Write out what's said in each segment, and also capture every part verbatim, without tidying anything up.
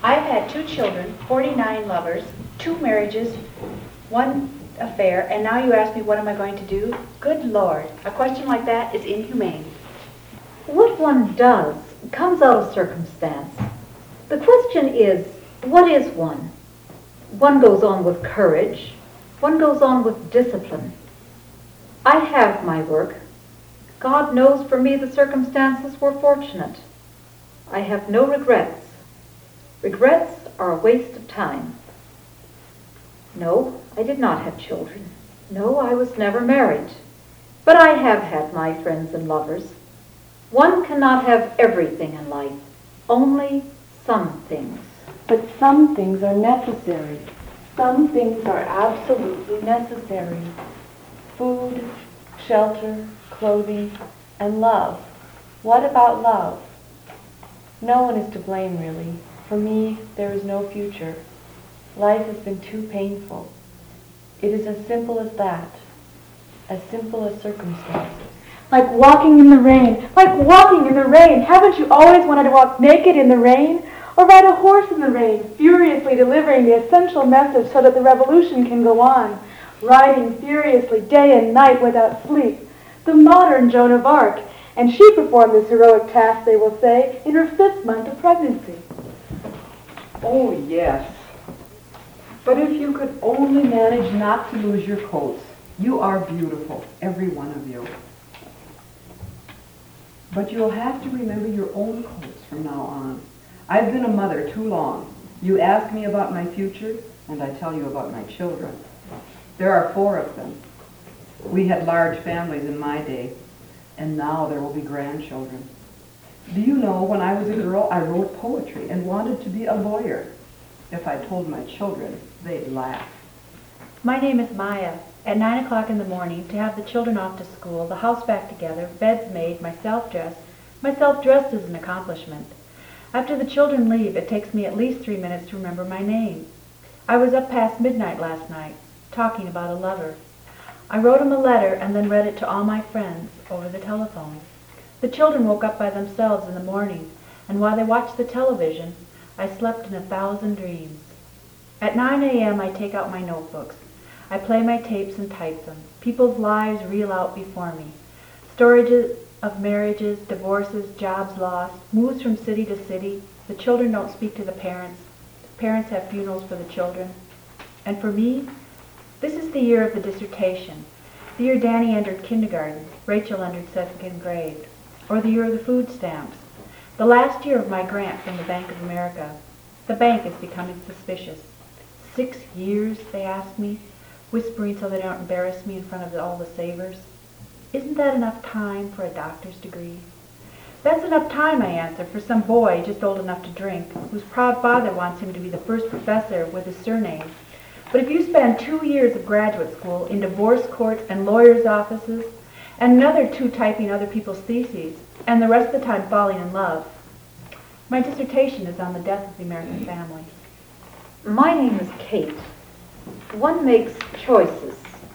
I've had two children, forty-nine lovers, two marriages, one affair, and now you ask me what am I going to do? Good Lord, a question like that is inhumane. What one does comes out of circumstance. The question is, what is one? One goes on with courage. One goes on with discipline. I have my work. God knows for me the circumstances were fortunate. I have no regrets. Regrets are a waste of time. No, I did not have children. No, I was never married. But I have had my friends and lovers. One cannot have everything in life, only some things. But some things are necessary. Some things are absolutely necessary. Food, shelter, clothing, and love. What about love? No one is to blame, really. For me, there is no future. Life has been too painful. It is as simple as that. As simple as circumstances. Like walking in the rain. Like walking in the rain. Haven't you always wanted to walk naked in the rain? Or ride a horse in the rain, furiously delivering the essential message so that the revolution can go on. Riding furiously day and night without sleep. The modern Joan of Arc. And she performed this heroic task, they will say, in her fifth month of pregnancy. Oh, yes. But if you could only manage not to lose your coats, you are beautiful, every one of you. But you'll have to remember your own coats from now on. I've been a mother too long. You ask me about my future, and I tell you about my children. There are four of them. We had large families in my day, and now there will be grandchildren. Do you know, when I was a girl, I wrote poetry and wanted to be a lawyer. If I told my children, they'd laugh. My name is Maya. At nine o'clock in the morning, to have the children off to school, the house back together, beds made, myself dressed. Myself dressed is an accomplishment. After the children leave, it takes me at least three minutes to remember my name. I was up past midnight last night, talking about a lover. I wrote him a letter and then read it to all my friends over the telephone. The children woke up by themselves in the morning, and while they watched the television, I slept in a thousand dreams. At nine a.m. I take out my notebooks. I play my tapes and type them. People's lives reel out before me. Stories of marriages, divorces, jobs lost, moves from city to city. The children don't speak to the parents. The parents have funerals for the children. And for me, this is the year of the dissertation. The year Danny entered kindergarten, Rachel entered second grade. Or the year of the food stamps. The last year of my grant from the Bank of America. The bank is becoming suspicious. Six years, they ask me, whispering so they don't embarrass me in front of all the savers. Isn't that enough time for a doctor's degree? That's enough time, I answer, for some boy just old enough to drink, whose proud father wants him to be the first professor with his surname. But if you spend two years of graduate school in divorce courts and lawyers' offices, and another two typing other people's theses, and the rest of the time falling in love, my dissertation is on the death of the American family. My name is Kate. One makes choices.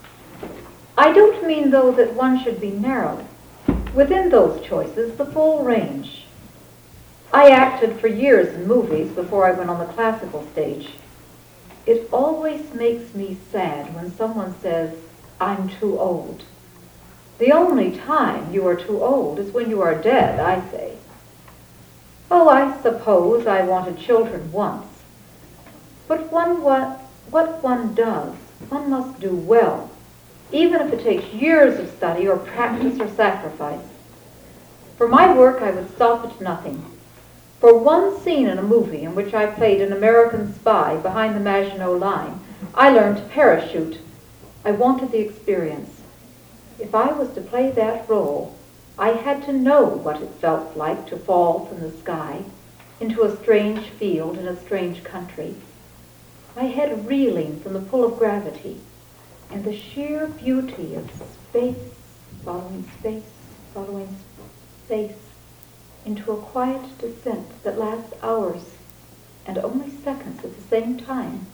I don't mean, though, that one should be narrow. Within those choices, the full range. I acted for years in movies before I went on the classical stage. It always makes me sad when someone says, I'm too old. The only time you are too old is when you are dead, I say. Oh, I suppose I wanted children once. But one what, what one does, one must do well, even if it takes years of study or practice or sacrifice. For my work, I would stop at nothing. For one scene in a movie in which I played an American spy behind the Maginot Line, I learned to parachute. I wanted the experience. If I was to play that role, I had to know what it felt like to fall from the sky into a strange field in a strange country, my head reeling from the pull of gravity, and the sheer beauty of space following space following space into a quiet descent that lasts hours and only seconds at the same time.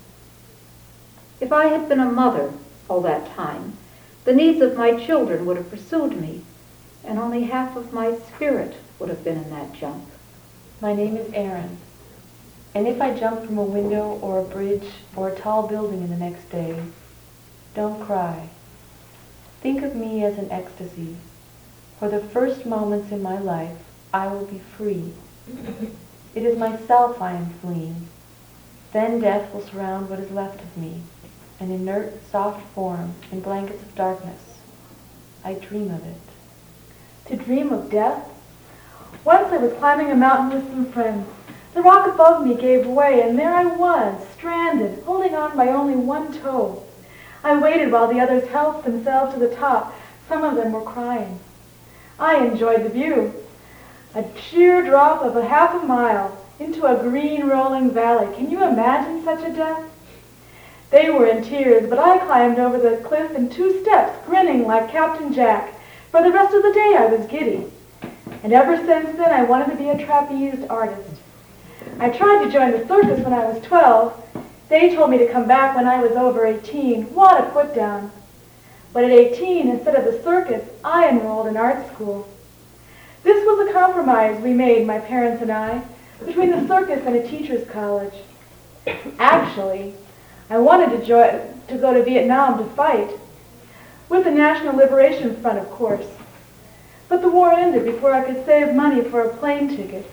If I had been a mother all that time, the needs of my children would have pursued me, and only half of my spirit would have been in that jump. My name is Erin. And if I jump from a window or a bridge or a tall building in the next day, don't cry. Think of me as an ecstasy. For the first moments in my life, I will be free. It is myself I am fleeing. Then death will surround what is left of me, an inert, soft form in blankets of darkness. I dream of it. To dream of death? Once I was climbing a mountain with some friends. The rock above me gave way, and there I was, stranded, holding on by only one toe. I waited while the others helped themselves to the top. Some of them were crying. I enjoyed the view. A sheer drop of a half a mile into a green rolling valley. Can you imagine such a death? They were in tears, but I climbed over the cliff in two steps, grinning like Captain Jack. For the rest of the day I was giddy. And ever since then I wanted to be a trapeze artist. I tried to join the circus when I was twelve. They told me to come back when I was over eighteen. What a put down. But at eighteen, instead of the circus, I enrolled in art school. This was a compromise we made, my parents and I, between the circus and a teacher's college. Actually, I wanted to, join, to go to Vietnam to fight, with the National Liberation Front, of course. But the war ended before I could save money for a plane ticket.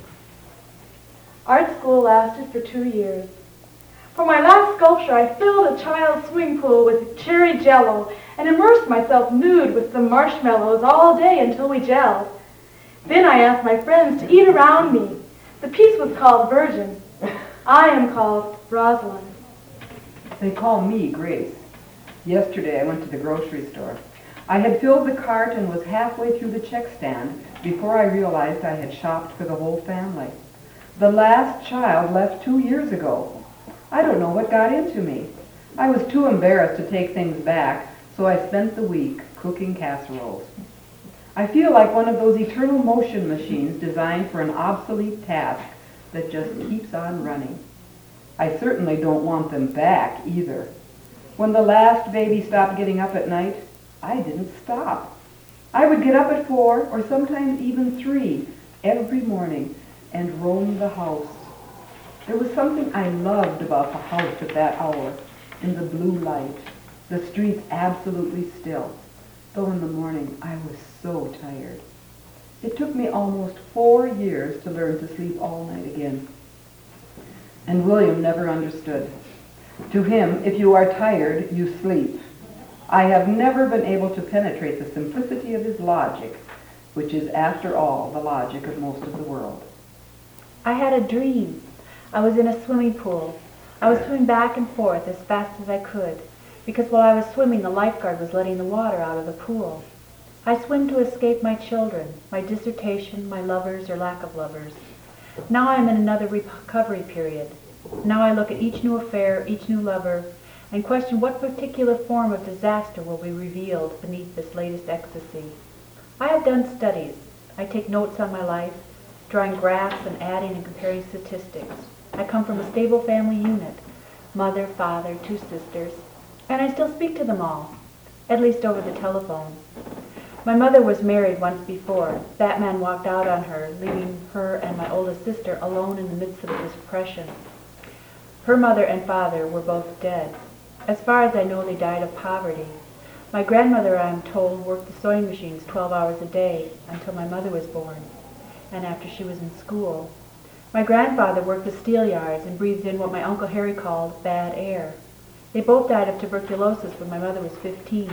Art school lasted for two years. For my last sculpture, I filled a child's swimming pool with cherry jello and immersed myself nude with some marshmallows all day until we gelled. Then I asked my friends to eat around me. The piece was called Virgin. I am called Rosalind. They call me Grace. Yesterday I went to the grocery store. I had filled the cart and was halfway through the check stand before I realized I had shopped for the whole family. The last child left two years ago. I don't know what got into me. I was too embarrassed to take things back, so I spent the week cooking casseroles. I feel like one of those eternal motion machines designed for an obsolete task that just keeps on running. I certainly don't want them back either. When the last baby stopped getting up at night, I didn't stop. I would get up at four or sometimes even three every morning and roam the house. There was something I loved about the house at that hour, in the blue light, the streets absolutely still, though in the morning I was so tired. It took me almost four years to learn to sleep all night again. And William never understood. To him, if you are tired, you sleep. I have never been able to penetrate the simplicity of his logic, which is, after all, the logic of most of the world. I had a dream. I was in a swimming pool. I was swimming back and forth as fast as I could, because while I was swimming, the lifeguard was letting the water out of the pool. I swim to escape my children, my dissertation, my lovers or lack of lovers. Now I am in another recovery period. Now I look at each new affair, each new lover, and question what particular form of disaster will be revealed beneath this latest ecstasy. I have done studies. I take notes on my life, drawing graphs and adding and comparing statistics. I come from a stable family unit, mother, father, two sisters, and I still speak to them all, at least over the telephone. My mother was married once before. That man walked out on her, leaving her and my oldest sister alone in the midst of the depression. Her mother and father were both dead. As far as I know, they died of poverty. My grandmother, I am told, worked the sewing machines twelve hours a day until my mother was born, and after she was in school. My grandfather worked the steel yards and breathed in what my Uncle Harry called bad air. They both died of tuberculosis when my mother was fifteen.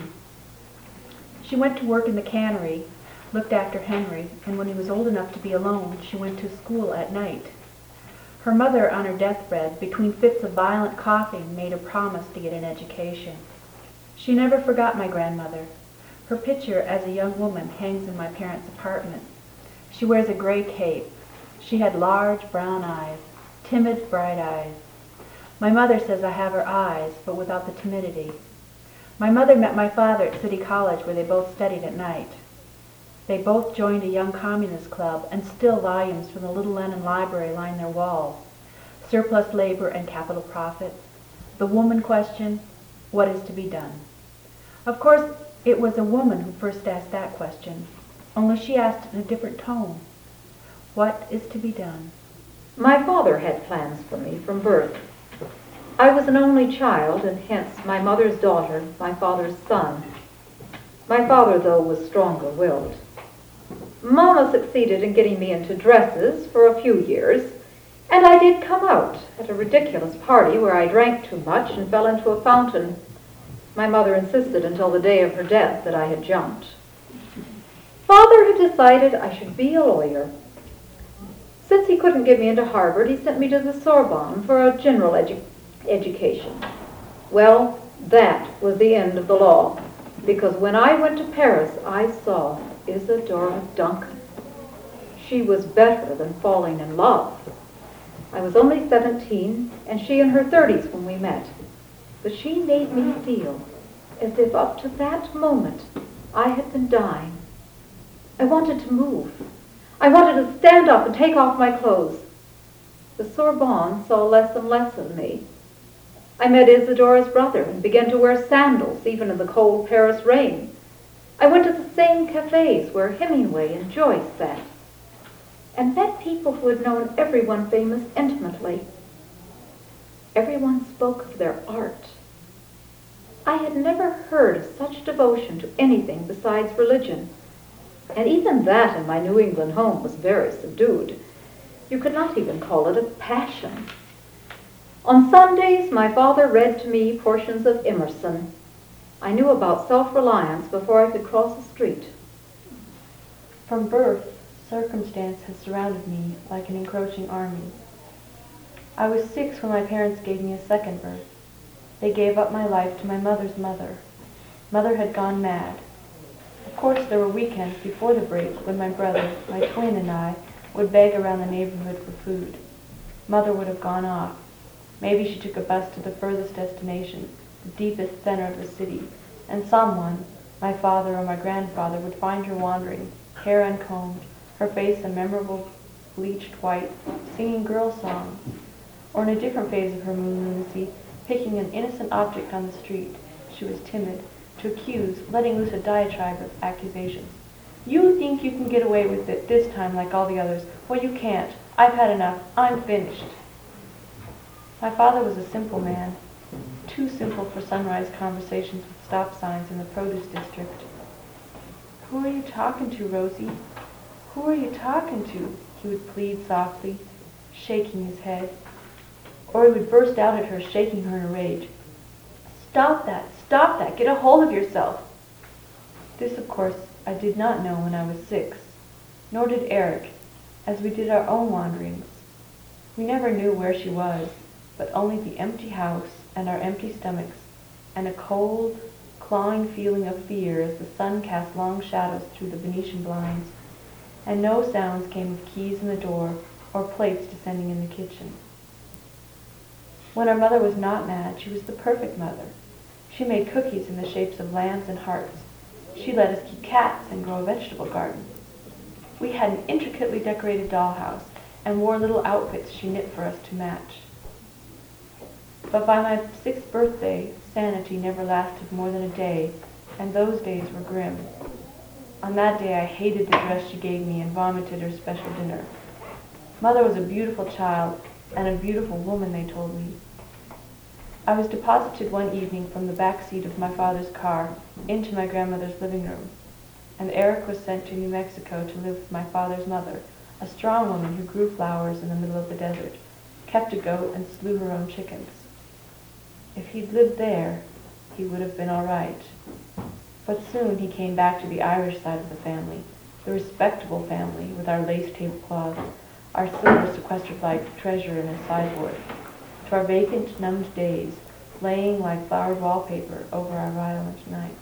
She went to work in the cannery, looked after Henry, and when he was old enough to be alone, she went to school at night. Her mother, on her deathbed, between fits of violent coughing, made a promise to get an education. She never forgot my grandmother. Her picture as a young woman hangs in my parents' apartment. She wears a gray cape. She had large brown eyes, timid, bright eyes. My mother says I have her eyes, but without the timidity. My mother met my father at City College, where they both studied at night. They both joined a young communist club, and still volumes from the Little Lenin Library line their walls. Surplus labor and capital profit. The woman question, what is to be done? Of course, it was a woman who first asked that question, only she asked it in a different tone. What is to be done? My father had plans for me from birth. I was an only child, and hence my mother's daughter, my father's son. My father, though, was stronger-willed. Mama succeeded in getting me into dresses for a few years, and I did come out at a ridiculous party where I drank too much and fell into a fountain. My mother insisted until the day of her death that I had jumped. Father had decided I should be a lawyer. Since he couldn't get me into Harvard, he sent me to the Sorbonne for a general edu- education. Well, that was the end of the law, because when I went to Paris, I saw Isadora Duncan. She was better than falling in love. I was only seventeen, and she in her thirties when we met. But she made me feel as if up to that moment I had been dying. I wanted to move. I wanted to stand up and take off my clothes. The Sorbonne saw less and less of me. I met Isadora's brother and began to wear sandals even in the cold Paris rain. I went to the same cafes where Hemingway and Joyce sat, and met people who had known everyone famous intimately. Everyone spoke of their art. I had never heard of such devotion to anything besides religion, and even that in my New England home was very subdued. You could not even call it a passion. On Sundays, my father read to me portions of Emerson. I knew about self-reliance before I could cross the street. From birth, circumstance has surrounded me like an encroaching army. I was six when my parents gave me a second birth. They gave up my life to my mother's mother. Mother had gone mad. Of course, there were weekends before the break when my brother, my twin, and I would beg around the neighborhood for food. Mother would have gone off. Maybe she took a bus to the furthest destination, the deepest center of the city, and someone, my father or my grandfather, would find her wandering, hair uncombed, her face a memorable bleached white, singing girl songs, or in a different phase of her moon lunacy, picking an innocent object on the street. She was timid, to accuse, letting loose a diatribe of accusations. You think you can get away with it this time like all the others. Well, you can't. I've had enough. I'm finished. My father was a simple man, too simple for sunrise conversations with stop signs in the produce district. Who are you talking to, Rosie? Who are you talking to? He would plead softly, shaking his head. Or he would burst out at her, shaking her in a rage. Stop that! Stop that! Get a hold of yourself! This, of course, I did not know when I was six, nor did Eric, as we did our own wanderings. We never knew where she was, but only the empty house and our empty stomachs, and a cold, clawing feeling of fear as the sun cast long shadows through the Venetian blinds, and no sounds came of keys in the door or plates descending in the kitchen. When our mother was not mad, she was the perfect mother. She made cookies in the shapes of lambs and hearts. She let us keep cats and grow a vegetable garden. We had an intricately decorated dollhouse and wore little outfits she knit for us to match. But by my sixth birthday, sanity never lasted more than a day, and those days were grim. On that day, I hated the dress she gave me and vomited her special dinner. Mother was a beautiful child and a beautiful woman, they told me. I was deposited one evening from the back seat of my father's car into my grandmother's living room, and Eric was sent to New Mexico to live with my father's mother, a strong woman who grew flowers in the middle of the desert, kept a goat, and slew her own chickens. If he'd lived there, he would have been all right. But soon he came back to the Irish side of the family, the respectable family with our lace tablecloths, our silver sequestered-like treasure in a sideboard, to our vacant, numbed days, laying like flowered wallpaper over our violent nights.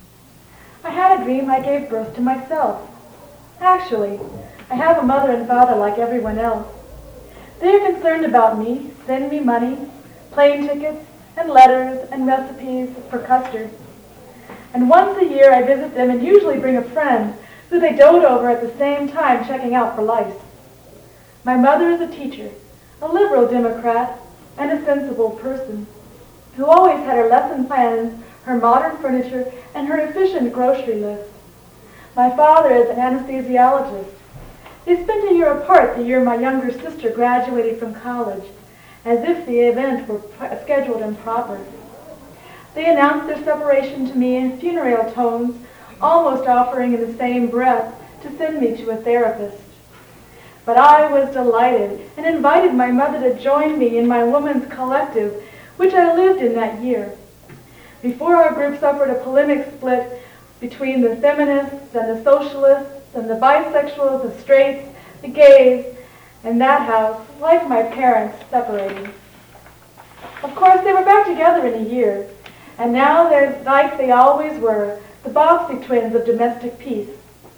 I had a dream I gave birth to myself. Actually, I have a mother and father like everyone else. They are concerned about me, send me money, plane tickets, and letters and recipes for custard. And once a year I visit them and usually bring a friend who they dote over at the same time checking out for lice. My mother is a teacher, a liberal Democrat, and a sensible person, who always had her lesson plans, her modern furniture, and her efficient grocery list. My father is an anesthesiologist. They spent a year apart the year my younger sister graduated from college, as if the event were pr- scheduled and proper. They announced their separation to me in funereal tones, almost offering in the same breath to send me to a therapist. But I was delighted and invited my mother to join me in my woman's collective, which I lived in that year. Before our group suffered a polemic split between the feminists and the socialists and the bisexuals, the straights, the gays, and that house, like my parents, separated. Of course, they were back together in a year, and now they're like they always were, the Bobbsey twins of domestic peace.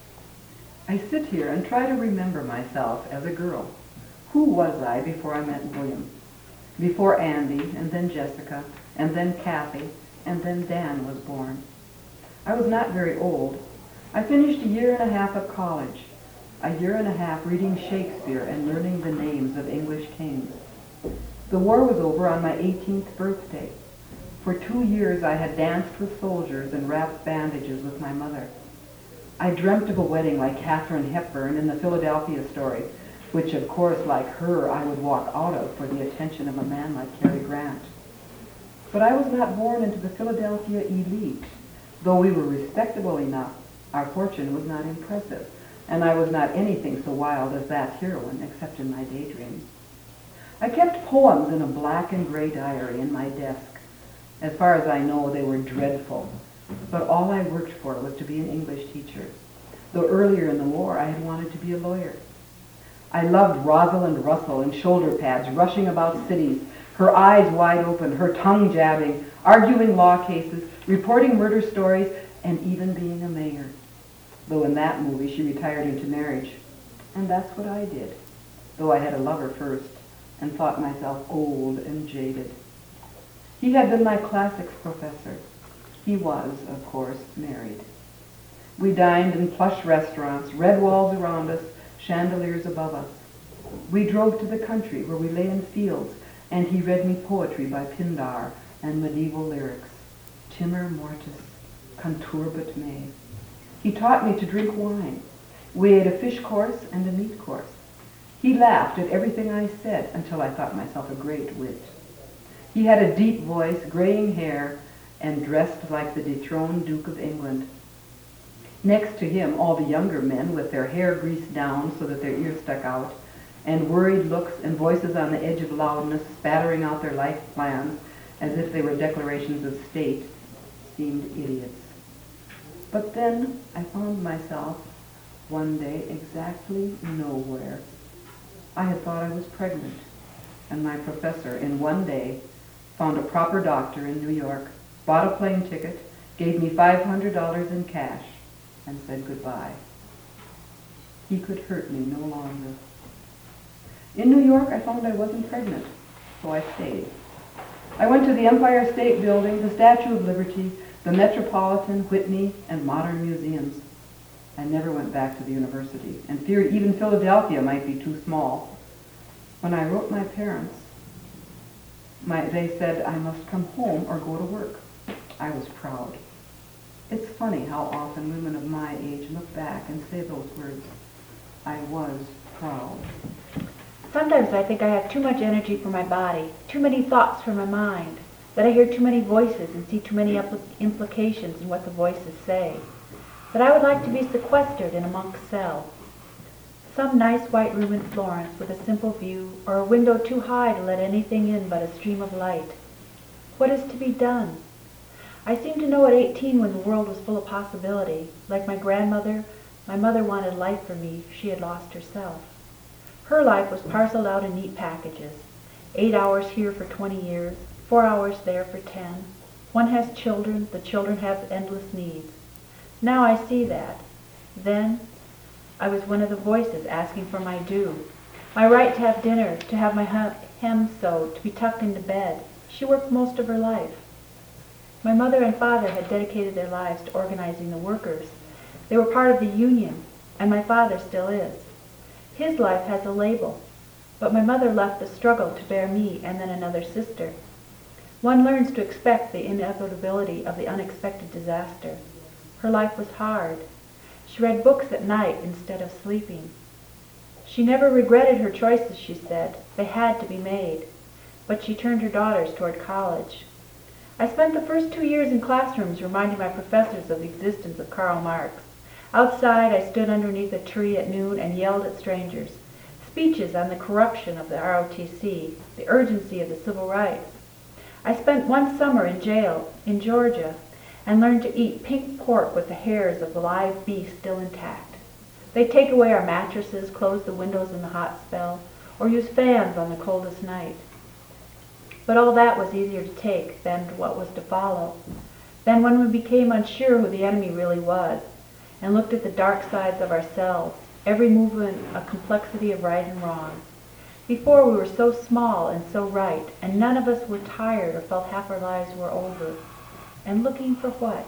I sit here and try to remember myself as a girl. Who was I before I met William? Before Andy, and then Jessica, and then Kathy, and then Dan was born. I was not very old. I finished a year and a half of college, a year and a half reading Shakespeare and learning the names of English kings. The war was over on my eighteenth birthday. For two years I had danced with soldiers and wrapped bandages with my mother. I dreamt of a wedding like Katharine Hepburn in the Philadelphia story, which of course, like her, I would walk out of for the attention of a man like Cary Grant. But I was not born into the Philadelphia elite. Though we were respectable enough, our fortune was not impressive, and I was not anything so wild as that heroine, except in my daydreams. I kept poems in a black and gray diary in my desk. As far as I know, they were dreadful. But all I worked for was to be an English teacher, though earlier in the war I had wanted to be a lawyer. I loved Rosalind Russell in shoulder pads, rushing about cities, her eyes wide open, her tongue jabbing, arguing law cases, reporting murder stories, and even being a mayor. Though in that movie she retired into marriage. And that's what I did, though I had a lover first and thought myself old and jaded. He had been my classics professor. He was, of course, married. We dined in plush restaurants, red walls around us, chandeliers above us. We drove to the country where we lay in fields, and he read me poetry by Pindar and medieval lyrics. Timor mortis, conturbat me. He taught me to drink wine. We ate a fish course and a meat course. He laughed at everything I said until I thought myself a great wit. He had a deep voice, graying hair, and dressed like the dethroned Duke of England. Next to him, all the younger men with their hair greased down so that their ears stuck out, and worried looks and voices on the edge of loudness, spattering out their life plans as if they were declarations of state, seemed idiots. But then I found myself one day exactly nowhere. I had thought I was pregnant, and my professor in one day found a proper doctor in New York, bought a plane ticket, gave me five hundred dollars in cash, and said goodbye. He could hurt me no longer. In New York, I found I wasn't pregnant, so I stayed. I went to the Empire State Building, the Statue of Liberty, the Metropolitan, Whitney, and modern museums. I never went back to the university, and feared even Philadelphia might be too small. When I wrote my parents, my, they said I must come home or go to work. I was proud. It's funny how often women of my age look back and say those words. I was proud. Sometimes I think I have too much energy for my body, too many thoughts for my mind, that I hear too many voices and see too many impl- implications in what the voices say, that I would like to be sequestered in a monk's cell. Some nice white room in Florence with a simple view, or a window too high to let anything in but a stream of light. What is to be done? I seem to know at eighteen when the world was full of possibility. Like my grandmother, my mother wanted life for me. She had lost herself. Her life was parceled out in neat packages. Eight hours here for twenty years, four hours there for ten. One has children, the children have endless needs. Now I see that. Then I was one of the voices asking for my due. My right to have dinner, to have my hem sewed, to be tucked into bed. She worked most of her life. My mother and father had dedicated their lives to organizing the workers. They were part of the union, and my father still is. His life has a label, but my mother left the struggle to bear me and then another sister. One learns to expect the inevitability of the unexpected disaster. Her life was hard. She read books at night instead of sleeping. She never regretted her choices, she said. They had to be made. But she turned her daughters toward college. I spent the first two years in classrooms reminding my professors of the existence of Karl Marx. Outside, I stood underneath a tree at noon and yelled at strangers. Speeches on the corruption of the R O T C, the urgency of the civil rights. I spent one summer in jail in Georgia and learned to eat pink pork with the hairs of the live beef still intact. They'd take away our mattresses, close the windows in the hot spell, or use fans on the coldest night. But all that was easier to take than what was to follow. Then when we became unsure who the enemy really was, and looked at the dark sides of ourselves, every movement a complexity of right and wrong. Before we were so small and so right, and none of us were tired or felt half our lives were over. And looking for what?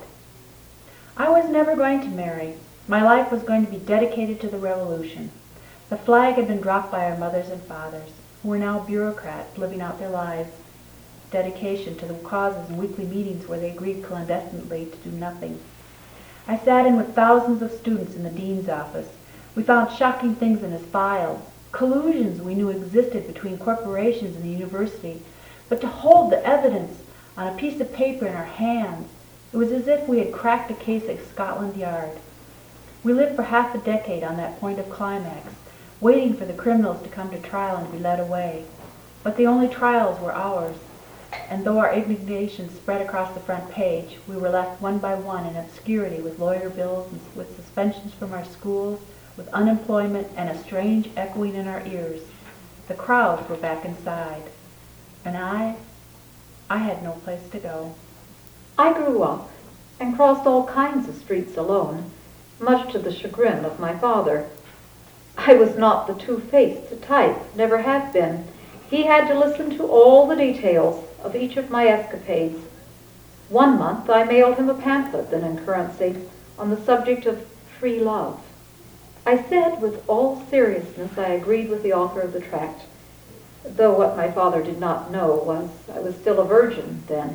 I was never going to marry. My life was going to be dedicated to the revolution. The flag had been dropped by our mothers and fathers, who were now bureaucrats living out their lives. Dedication to the causes and weekly meetings where they agreed clandestinely to do nothing. I sat in with thousands of students in the dean's office. We found shocking things in his files, collusions we knew existed between corporations and the university, but to hold the evidence on a piece of paper in our hands, it was as if we had cracked a case at Scotland Yard. We lived for half a decade on that point of climax, waiting for the criminals to come to trial and be led away. But the only trials were ours, and though our indignation spread across the front page, we were left one by one in obscurity with lawyer bills and with suspensions from our schools, with unemployment and a strange echoing in our ears. The crowds were back inside, and I, I had no place to go. I grew up and crossed all kinds of streets alone, much to the chagrin of my father. I was not the two-faced type, never have been. He had to listen to all the details of each of my escapades. One month I mailed him a pamphlet, then in currency, on the subject of free love. I said with all seriousness I agreed with the author of the tract, though what my father did not know was I was still a virgin then.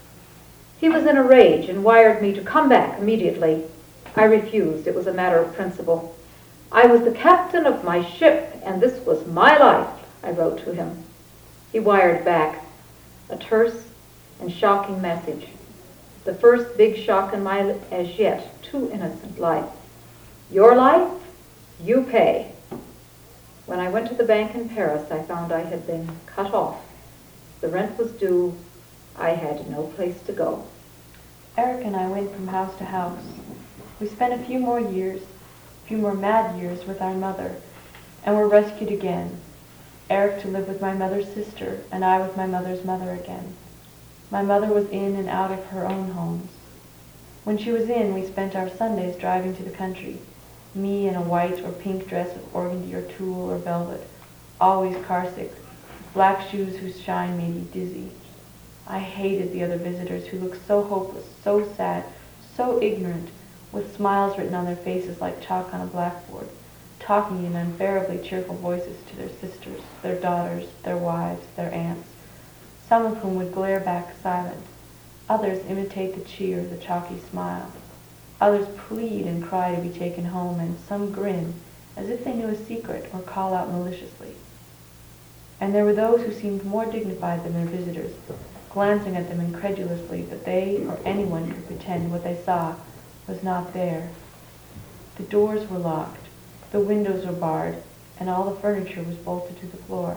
He was in a rage and wired me to come back immediately. I refused. It was a matter of principle. I was the captain of my ship, and this was my life, I wrote to him. He wired back, a terse and shocking message. The first big shock in my, as yet, too innocent life. Your life, you pay. When I went to the bank in Paris, I found I had been cut off. The rent was due. I had no place to go. Eric and I went from house to house. We spent a few more years, a few more mad years with our mother, and were rescued again. Eric to live with my mother's sister, and I with my mother's mother again. My mother was in and out of her own homes. When she was in, we spent our Sundays driving to the country, me in a white or pink dress of organdy or tulle or velvet, always car-sick, black shoes whose shine made me dizzy. I hated the other visitors who looked so hopeless, so sad, so ignorant, with smiles written on their faces like chalk on a blackboard, talking in unbearably cheerful voices to their sisters, their daughters, their wives, their aunts, some of whom would glare back silent, others imitate the cheer, the chalky smile, others plead and cry to be taken home, and some grin as if they knew a secret or call out maliciously. And there were those who seemed more dignified than their visitors, glancing at them incredulously that they or anyone could pretend what they saw was not there. The doors were locked, the windows were barred, and all the furniture was bolted to the floor.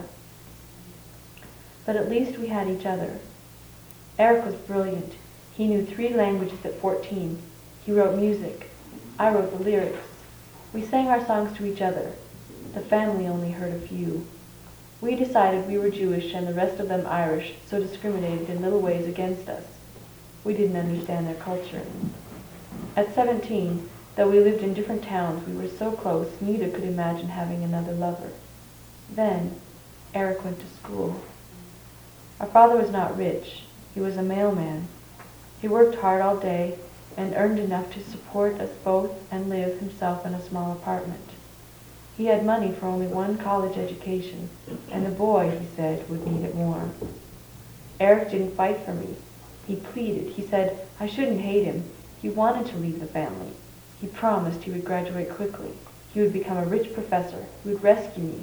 But at least we had each other. Eric was brilliant. He knew three languages at fourteen. He wrote music. I wrote the lyrics. We sang our songs to each other. The family only heard a few. We decided we were Jewish and the rest of them Irish, so discriminated in little ways against us. We didn't understand their culture. At seventeen, though we lived in different towns, we were so close, neither could imagine having another lover. Then, Eric went to school. Our father was not rich. He was a mailman. He worked hard all day and earned enough to support us both and live himself in a small apartment. He had money for only one college education, and the boy, he said, would need it more. Eric didn't fight for me. He pleaded. He said I shouldn't hate him. He wanted to leave the family. He promised he would graduate quickly. He would become a rich professor who would rescue me.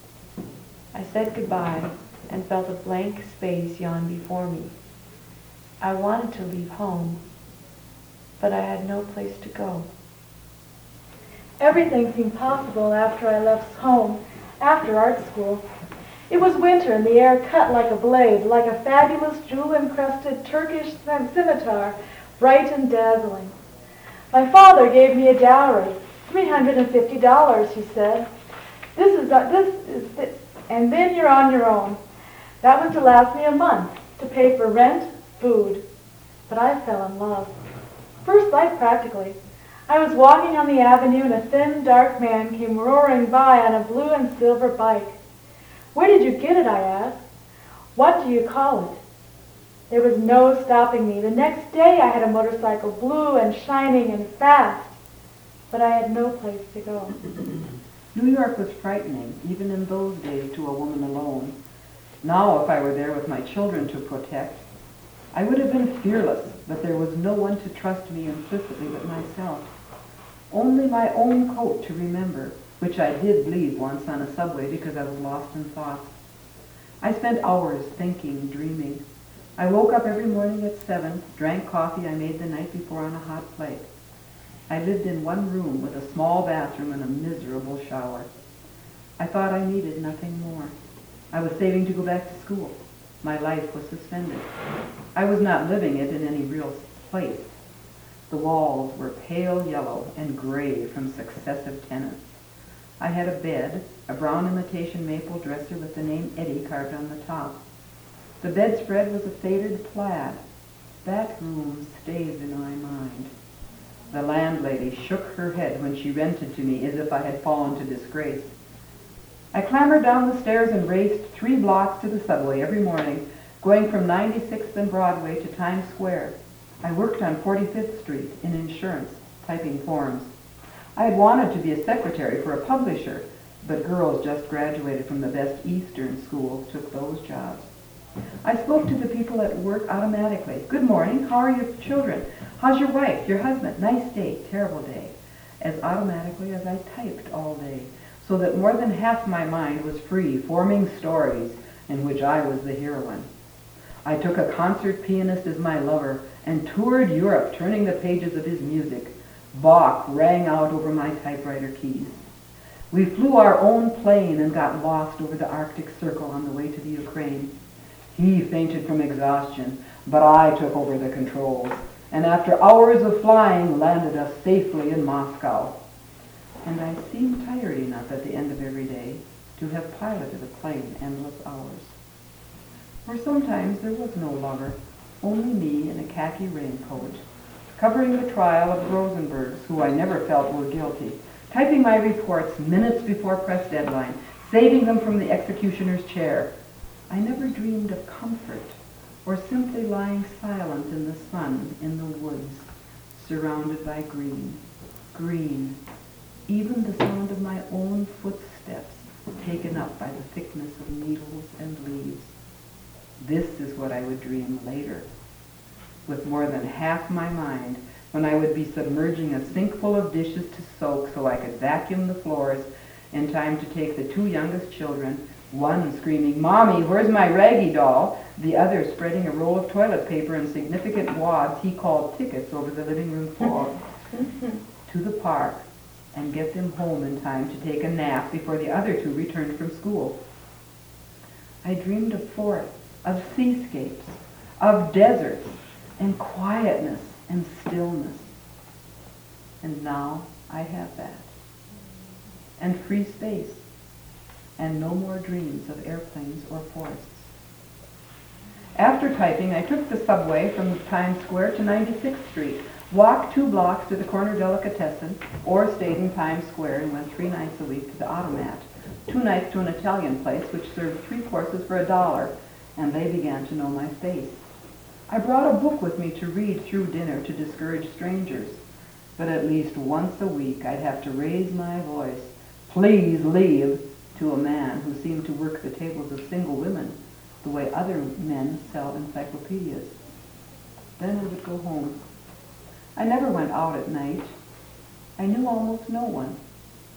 I said goodbye and felt a blank space yawn before me. I wanted to leave home, but I had no place to go. Everything seemed possible after I left home, after art school. It was winter and the air cut like a blade, like a fabulous jewel-encrusted Turkish scimitar, bright and dazzling. My father gave me a dowry, three hundred fifty dollars, he said. This is, uh, this is, this, and then you're on your own. That was to last me a month, to pay for rent, food. But I fell in love. First light, practically. I was walking on the avenue and a thin, dark man came roaring by on a blue and silver bike. Where did you get it, I asked. What do you call it? There was no stopping me. The next day I had a motorcycle, blue and shining and fast. But I had no place to go. New York was frightening, even in those days, to a woman alone. Now, if I were there with my children to protect, I would have been fearless, but there was no one to trust me implicitly but myself. Only my own coat to remember, which I did leave once on a subway because I was lost in thoughts. I spent hours thinking, dreaming. I woke up every morning at seven, drank coffee I made the night before on a hot plate. I lived in one room with a small bathroom and a miserable shower. I thought I needed nothing more. I was saving to go back to school. My life was suspended. I was not living it in any real place. The walls were pale yellow and gray from successive tenants. I had a bed, a brown imitation maple dresser with the name Eddie carved on the top. The bedspread was a faded plaid. That room stays in my mind. The landlady shook her head when she rented to me as if I had fallen to disgrace. I clambered down the stairs and raced three blocks to the subway every morning, going from ninety-sixth and Broadway to Times Square. I worked on forty-fifth Street in insurance, typing forms. I had wanted to be a secretary for a publisher, but girls just graduated from the best Eastern schools took those jobs. I spoke to the people at work automatically. Good morning, how are your children? How's your wife, your husband? Nice day, terrible day. As automatically as I typed all day, so that more than half my mind was free, forming stories in which I was the heroine. I took a concert pianist as my lover and toured Europe, turning the pages of his music. Bach rang out over my typewriter keys. We flew our own plane and got lost over the Arctic Circle on the way to the Ukraine. He fainted from exhaustion, but I took over the controls, and after hours of flying, landed us safely in Moscow. And I seemed tired enough at the end of every day to have piloted a plane endless hours. Or sometimes there was no lover, only me in a khaki raincoat, covering the trial of the Rosenbergs, who I never felt were guilty, typing my reports minutes before press deadline, saving them from the executioner's chair. I never dreamed of comfort, or simply lying silent in the sun in the woods, surrounded by green, green, even the sound of my own footsteps taken up by the thickness of needles and leaves. This is what I would dream later, with more than half my mind, when I would be submerging a sink full of dishes to soak so I could vacuum the floors in time to take the two youngest children, one screaming, "Mommy, where's my raggy doll?" the other spreading a roll of toilet paper in significant wads he called tickets over the living room floor, to the park, and get them home in time to take a nap before the other two returned from school. I dreamed of forests, of seascapes, of deserts, and quietness and stillness. And now I have that. And free space, and no more dreams of airplanes or forests. After typing, I took the subway from Times Square to ninety-sixth Street, walked two blocks to the corner delicatessen, or stayed in Times Square and went three nights a week to the Automat, two nights to an Italian place which served three courses for a dollar, and they began to know my face. I brought a book with me to read through dinner to discourage strangers, but at least once a week I'd have to raise my voice, "Please leave," to a man who seemed to work the tables of single women the way other men sell encyclopedias. Then I would go home. I never went out at night. I knew almost no one.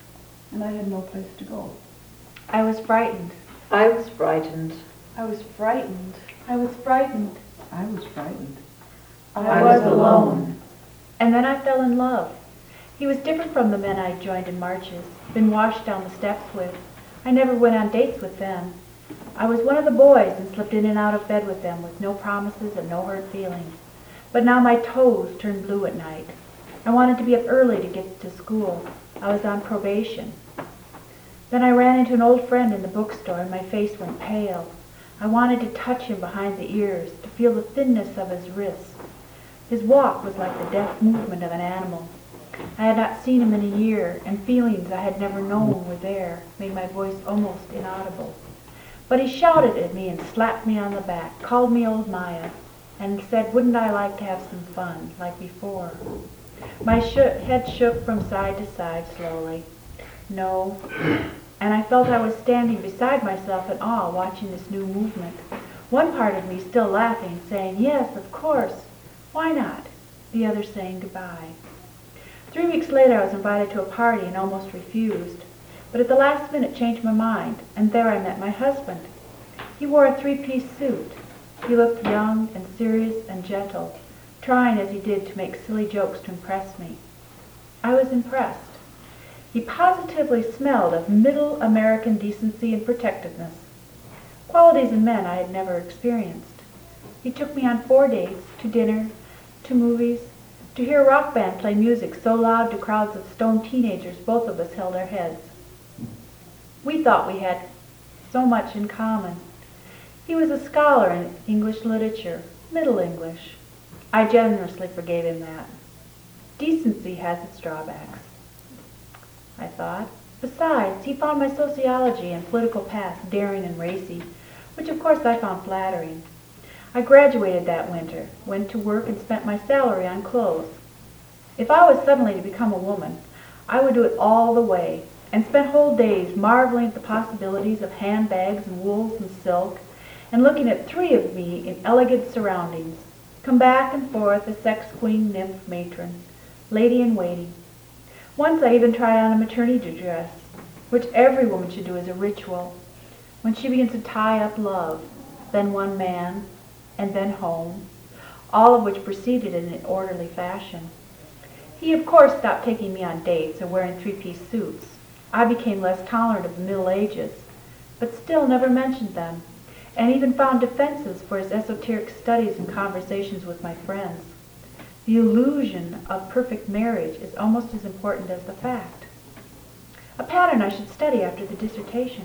and I had no place to go. I was frightened. I was frightened. I was frightened. I was frightened. I was frightened. I was alone. And then I fell in love. He was different from the men I'd joined in marches, been washed down the steps with. I never went on dates with them. I was one of the boys and slipped in and out of bed with them with no promises and no hurt feelings. But now my toes turned blue at night. I wanted to be up early to get to school. I was on probation. Then I ran into an old friend in the bookstore and my face went pale. I wanted to touch him behind the ears, to feel the thinness of his wrists. His walk was like the deft movement of an animal. I had not seen him in a year, and feelings I had never known were there made my voice almost inaudible. But he shouted at me and slapped me on the back, called me old Maya, and said, wouldn't I like to have some fun, like before? My sh- head shook from side to side slowly. No. And I felt I was standing beside myself in awe, watching this new movement. One part of me still laughing, saying, yes, of course. Why not? The other saying goodbye. Three weeks later, I was invited to a party and almost refused. But at the last minute changed my mind, and there I met my husband. He wore a three-piece suit. He looked young and serious and gentle, trying as he did to make silly jokes to impress me. I was impressed. He positively smelled of middle American decency and protectiveness, qualities in men I had never experienced. He took me on four dates, to dinner, to movies, to hear a rock band play music so loud to crowds of stoned teenagers both of us held our heads. We thought we had so much in common. He was a scholar in English literature, Middle English. I generously forgave him that. Decency has its drawbacks, I thought. Besides, he found my sociology and political past daring and racy, which of course I found flattering. I graduated that winter, went to work and spent my salary on clothes. If I was suddenly to become a woman, I would do it all the way, and spend whole days marveling at the possibilities of handbags and wools and silk, and looking at three of me in elegant surroundings, come back and forth as sex queen, nymph, matron, lady in waiting. Once I even tried on a maternity dress, which every woman should do as a ritual, when she begins to tie up love, then one man, and then home, all of which proceeded in an orderly fashion. He, of course, stopped taking me on dates or wearing three-piece suits. I became less tolerant of the Middle Ages, but still never mentioned them, and even found defenses for his esoteric studies and conversations with my friends. The illusion of perfect marriage is almost as important as the fact. A pattern I should study after the dissertation.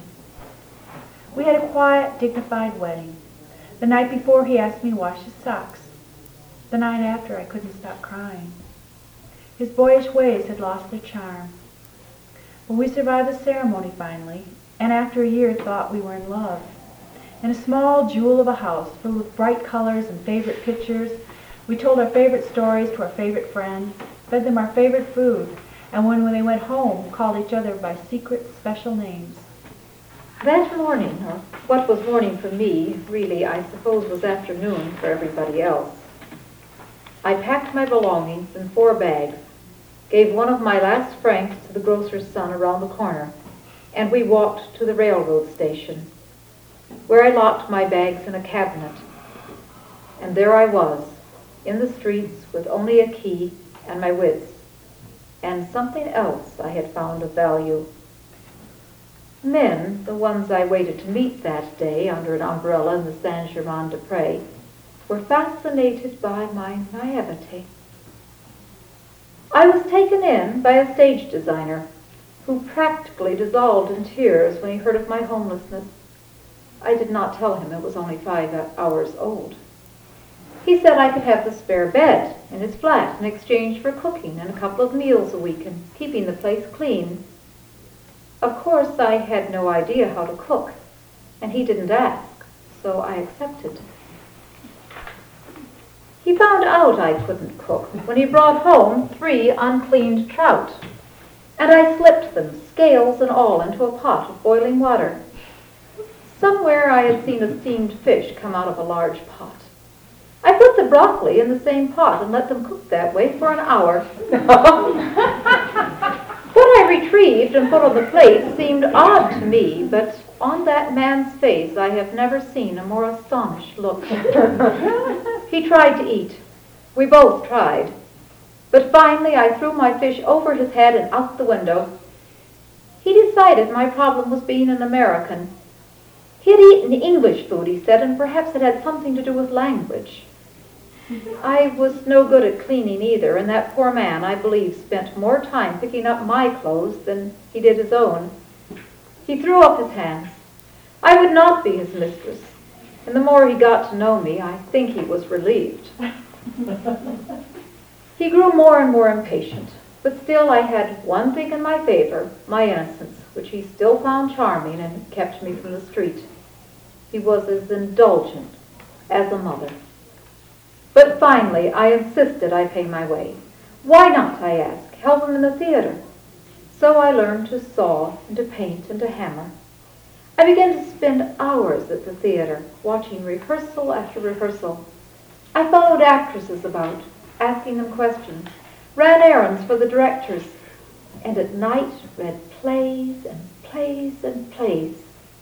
We had a quiet, dignified wedding. The night before, he asked me to wash his socks. The night after, I couldn't stop crying. His boyish ways had lost their charm. But we survived the ceremony finally, and after a year thought we were in love. In a small jewel of a house filled with bright colors and favorite pictures, we told our favorite stories to our favorite friends, fed them our favorite food, and when, when they went home, called each other by secret, special names. That morning, or what was morning for me, really, I suppose was afternoon for everybody else, I packed my belongings in four bags, gave one of my last francs to the grocer's son around the corner, and we walked to the railroad station, where I locked my bags in a cabinet. And there I was, in the streets with only a key and my wits, and something else I had found of value. Men, the ones I waited to meet that day under an umbrella in the Saint-Germain-des-Prés, were fascinated by my naivete. I was taken in by a stage designer who practically dissolved in tears when he heard of my homelessness. I did not tell him it was only five hours old. He said I could have the spare bed in his flat in exchange for cooking and a couple of meals a week and keeping the place clean. Of course, I had no idea how to cook, and he didn't ask, so I accepted. He found out I couldn't cook when he brought home three uncleaned trout, and I slipped them, scales and all, into a pot of boiling water. Somewhere I had seen a steamed fish come out of a large pot. I put the broccoli in the same pot and let them cook that way for an hour. When I retrieved and put on the plate seemed odd to me, but on that man's face I have never seen a more astonished look. He tried to eat. We both tried. But finally I threw my fish over his head and out the window. He decided my problem was being an American. He had eaten English food, he said, and perhaps it had something to do with language. I was no good at cleaning either, and that poor man, I believe, spent more time picking up my clothes than he did his own. He threw up his hands. I would not be his mistress, and the more he got to know me, I think he was relieved. He grew more and more impatient, but still I had one thing in my favor, my innocence, which he still found charming and kept me from the street. He was as indulgent as a mother. But finally, I insisted I pay my way. Why not, I asked, help him in the theater? So I learned to saw and to paint and to hammer. I began to spend hours at the theater, watching rehearsal after rehearsal. I followed actresses about, asking them questions, ran errands for the directors, and at night read plays and plays and plays.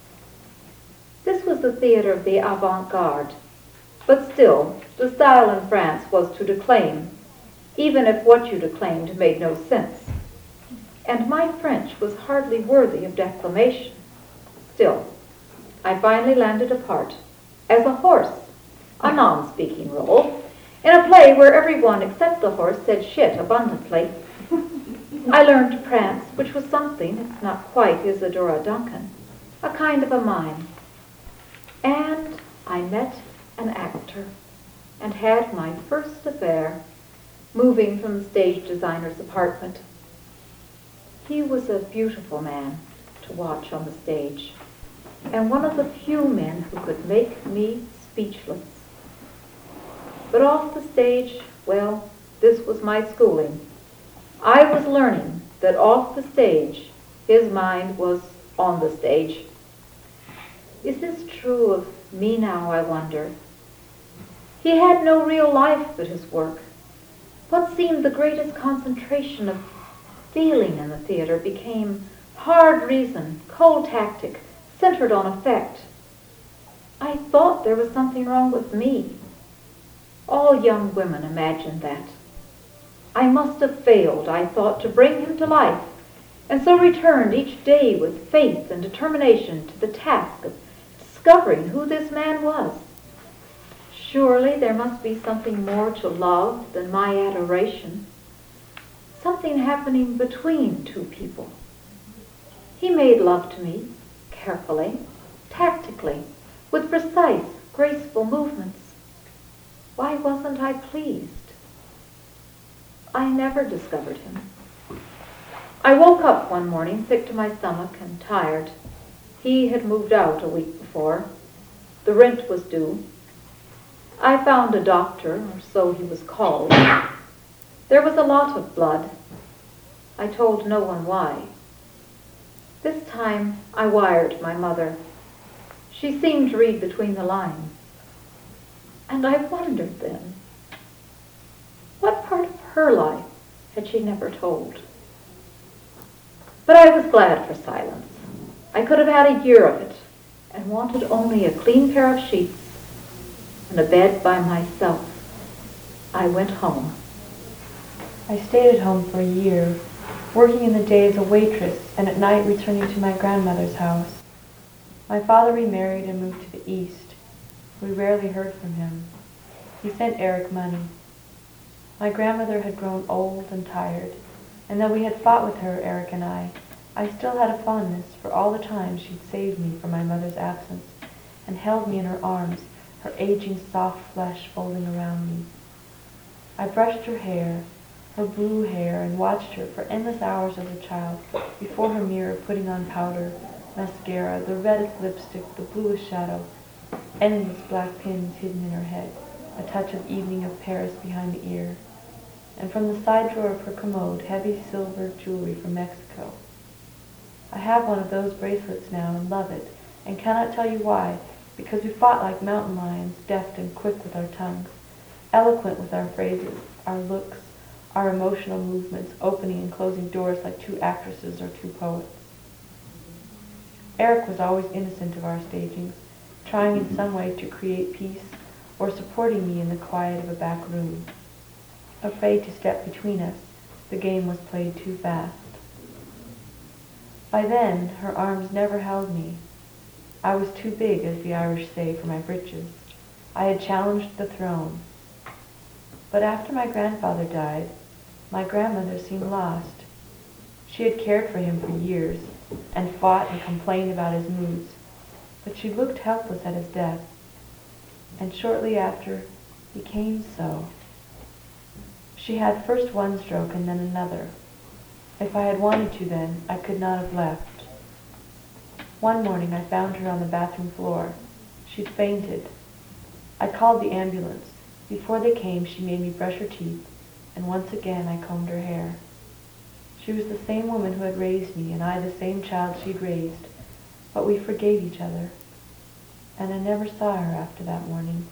This was the theater of the avant-garde. But still, the style in France was to declaim, even if what you declaimed made no sense. And my French was hardly worthy of declamation. Still, I finally landed a part, as a horse, a non-speaking role, in a play where everyone except the horse said shit abundantly. I learned to prance, which was something, it's not quite Isadora Duncan, a kind of a mime. And I met an actor, and had my first affair, moving from the stage designer's apartment. He was a beautiful man to watch on the stage, and one of the few men who could make me speechless. But off the stage, well, this was my schooling. I was learning that off the stage, his mind was on the stage. Is this true of me now, I wonder? He had no real life but his work. What seemed the greatest concentration of feeling in the theater became hard reason, cold tactic, centered on effect. I thought there was something wrong with me. All young women imagine that. I must have failed, I thought, to bring him to life, and so returned each day with faith and determination to the task of discovering who this man was. Surely there must be something more to love than my adoration, something happening between two people. He made love to me, carefully, tactically, with precise, graceful movements. Why wasn't I pleased? I never discovered him. I woke up one morning sick to my stomach and tired. He had moved out a week before. The rent was due. I found a doctor, or so he was called. There was a lot of blood. I told no one why. This time I wired my mother. She seemed to read between the lines. And I wondered then, what part of her life had she never told? But I was glad for silence. I could have had a year of it, and wanted only a clean pair of sheets and a bed by myself. I went home. I stayed at home for a year, working in the day as a waitress and at night returning to my grandmother's house. My father remarried and moved to the east. We rarely heard from him. He sent Eric money. My grandmother had grown old and tired, and though we had fought with her, Eric and I, I still had a fondness for all the times she'd saved me from my mother's absence and held me in her arms, her aging soft flesh folding around me. I brushed her hair, her blue hair, and watched her for endless hours as a child before her mirror, putting on powder, mascara, the reddest lipstick, the bluest shadow, endless black pins hidden in her head, a touch of evening of Paris behind the ear, and from the side drawer of her commode, heavy silver jewelry from Mexico. I have one of those bracelets now and love it, and cannot tell you why, because we fought like mountain lions, deft and quick with our tongues, eloquent with our phrases, our looks, our emotional movements opening and closing doors like two actresses or two poets. Eric was always innocent of our stagings, trying in some way to create peace or supporting me in the quiet of a back room. Afraid to step between us, the game was played too fast. By then, her arms never held me. I was too big, as the Irish say, for my britches. I had challenged the throne. But after my grandfather died, my grandmother seemed lost. She had cared for him for years and fought and complained about his moods, but she looked helpless at his death, and shortly after became so. She had first one stroke and then another. If I had wanted to then, I could not have left. One morning I found her on the bathroom floor. She'd fainted. I called the ambulance. Before they came, she made me brush her teeth, and once again I combed her hair. She was the same woman who had raised me, and I the same child she'd raised, but we forgave each other, and I never saw her after that morning.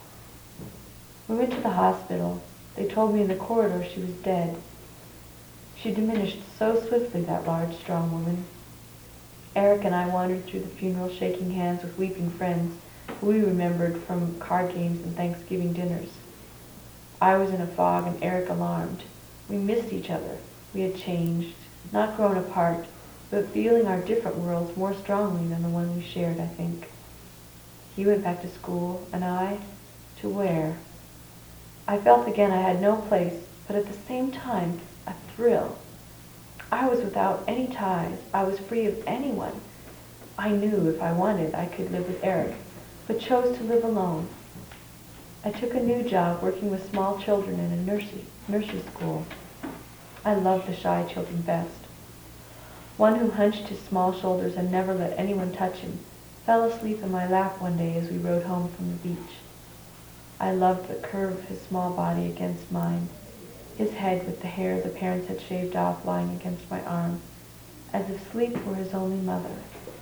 We went to the hospital. They told me in the corridor she was dead. She diminished so swiftly, that large, strong woman. Eric and I wandered through the funeral, shaking hands with weeping friends who we remembered from card games and Thanksgiving dinners. I was in a fog and Eric alarmed. We missed each other. We had changed, not grown apart, but feeling our different worlds more strongly than the one we shared, I think. He went back to school, and I, to where? I felt again I had no place, but at the same time, a thrill. I was without any ties. I was free of anyone. I knew if I wanted I could live with Eric, but chose to live alone. I took a new job working with small children in a nursery, nursery school. I loved the shy children best. One who hunched his small shoulders and never let anyone touch him fell asleep in my lap one day as we rode home from the beach. I loved the curve of his small body against mine, his head with the hair the parents had shaved off lying against my arm, as if sleep were his only mother.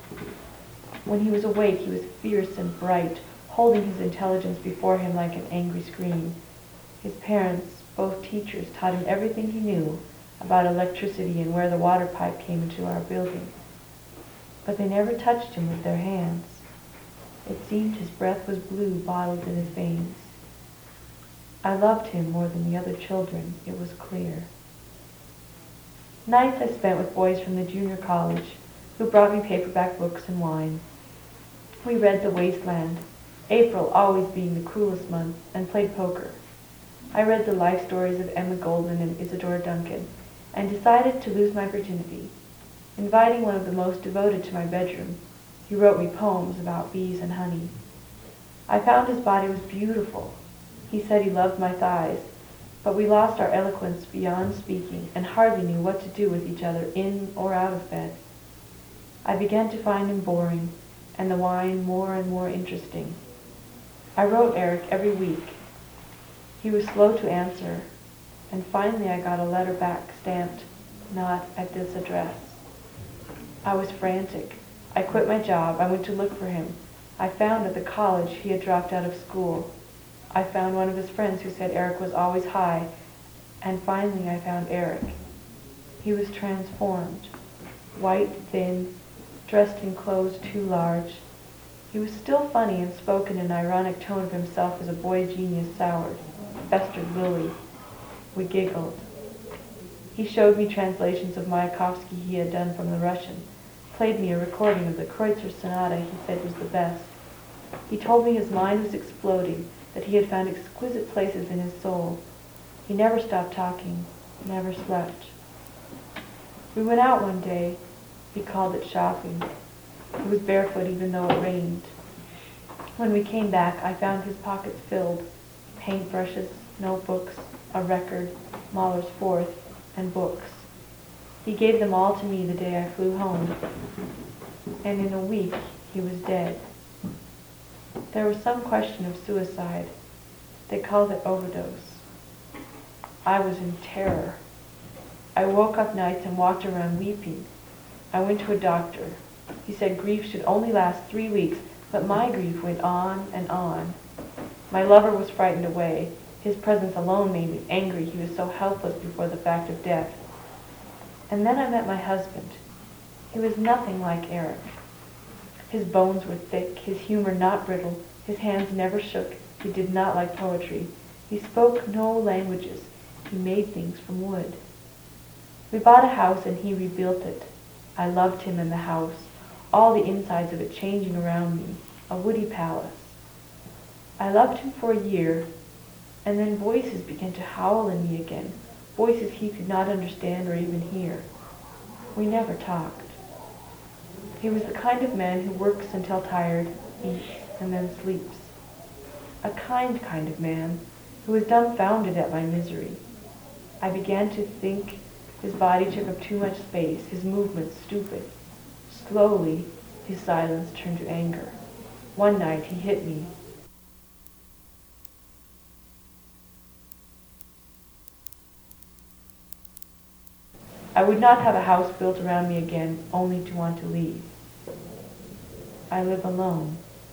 When he was awake, he was fierce and bright, holding his intelligence before him like an angry screen. His parents, both teachers, taught him everything he knew about electricity and where the water pipe came into our building. But they never touched him with their hands. It seemed his breath was blue bottled in his veins. I loved him more than the other children, it was clear. Nights I spent with boys from the junior college who brought me paperback books and wine. We read The Wasteland, April always being the cruelest month, and played poker. I read the life stories of Emma Goldman and Isadora Duncan, and decided to lose my virginity. Inviting one of the most devoted to my bedroom, he wrote me poems about bees and honey. I found his body was beautiful. He said he loved my thighs, but we lost our eloquence beyond speaking and hardly knew what to do with each other in or out of bed. I began to find him boring, and the wine more and more interesting. I wrote Eric every week. He was slow to answer, and finally I got a letter back stamped, "Not at this address." I was frantic. I quit my job. I went to look for him. I found at the college he had dropped out of school. I found one of his friends who said Eric was always high, and finally I found Eric. He was transformed, white, thin, dressed in clothes too large. He was still funny and spoke in an ironic tone of himself as a boy genius soured, festered lily. We giggled. He showed me translations of Mayakovsky he had done from the Russian, played me a recording of the Kreutzer Sonata he said was the best. He told me his mind was exploding, that he had found exquisite places in his soul. He never stopped talking, never slept. We went out one day. He called it shopping. He was barefoot even though it rained. When we came back, I found his pockets filled, paintbrushes, notebooks, a record, Mahler's Fourth, and books. He gave them all to me the day I flew home, and in a week he was dead. There was some question of suicide. They called it overdose. I was in terror. I woke up nights and walked around weeping. I went to a doctor. He said grief should only last three weeks, but my grief went on and on. My lover was frightened away. His His presence alone made me angry. He was so helpless before the fact of death. And then I met my husband. He was nothing like Eric. His bones were thick, his humor not brittle, his hands never shook. He did not like poetry. He spoke no languages. He made things from wood. We bought a house and he rebuilt it. I loved him in the house, all the insides of it changing around me, a woody palace. I loved him for a year, and then voices began to howl in me again, voices he could not understand or even hear. We never talked. He was the kind of man who works until tired, eats, and then sleeps. A kind kind of man who was dumbfounded at my misery. I began to think his body took up too much space, his movements stupid. Slowly, his silence turned to anger. One night he hit me. I would not have a house built around me again, only to want to leave. I live alone.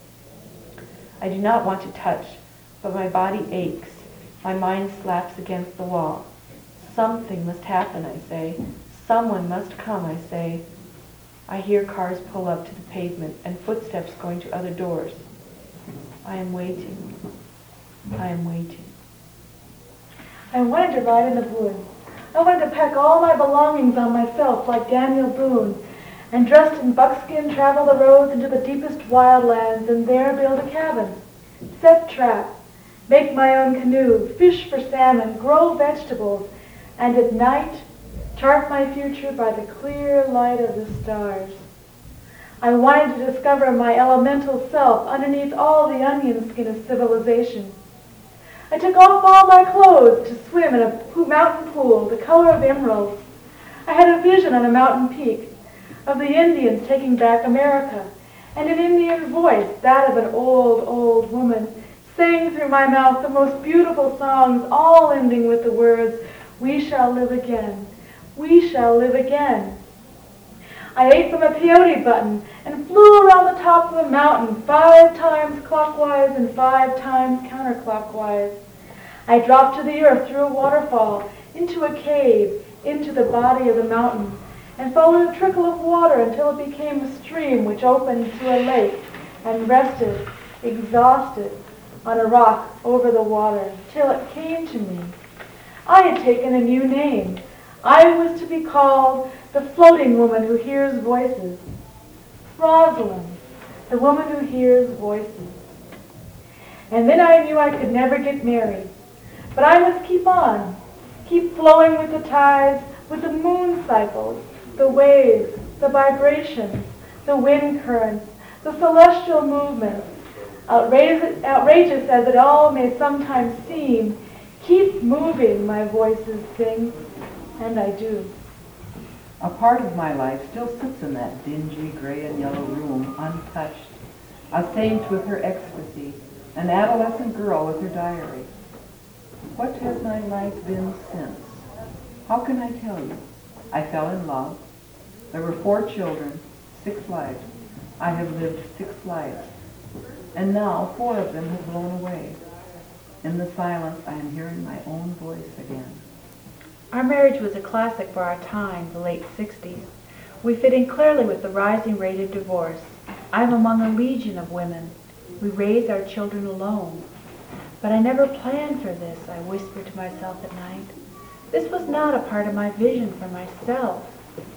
I do not want to touch, but my body aches. My mind slaps against the wall. Something must happen, I say. Someone must come, I say. I hear cars pull up to the pavement and footsteps going to other doors. I am waiting. I am waiting. I wanted to ride in the woods. I wanted to pack all my belongings on myself like Daniel Boone, and dressed in buckskin travel the roads into the deepest wildlands and there build a cabin, set traps, make my own canoe, fish for salmon, grow vegetables, and at night chart my future by the clear light of the stars. I wanted to discover my elemental self underneath all the onion skin of civilization. I took off all my clothes to swim in a mountain pool the color of emeralds. I had a vision on a mountain peak of the Indians taking back America, and an Indian voice, that of an old, old woman, sang through my mouth the most beautiful songs, all ending with the words, "We shall live again. We shall live again." I ate from a peyote button and flew around the top of the mountain five times clockwise and five times counterclockwise. I dropped to the earth through a waterfall, into a cave, into the body of the mountain, and followed a trickle of water until it became a stream which opened to a lake and rested, exhausted, on a rock over the water, till it came to me. I had taken a new name. I was to be called the floating woman who hears voices. Rosalind, the woman who hears voices. And then I knew I could never get married. But I must keep on, keep flowing with the tides, with the moon cycles, the waves, the vibrations, the wind currents, the celestial movements. Outrageous, outrageous as it all may sometimes seem, keep moving, my voices sing, and I do. A part of my life still sits in that dingy gray and yellow room, untouched, a saint with her ecstasy, an adolescent girl with her diary. What has my life been since? How can I tell you? I fell in love. There were four children, six lives. I have lived six lives. And now four of them have blown away. In the silence, I am hearing my own voice again. Our marriage was a classic for our time, the late sixties. We fit in clearly with the rising rate of divorce. I'm among a legion of women. We raise our children alone. But I never planned for this, I whisper to myself at night. This was not a part of my vision for myself.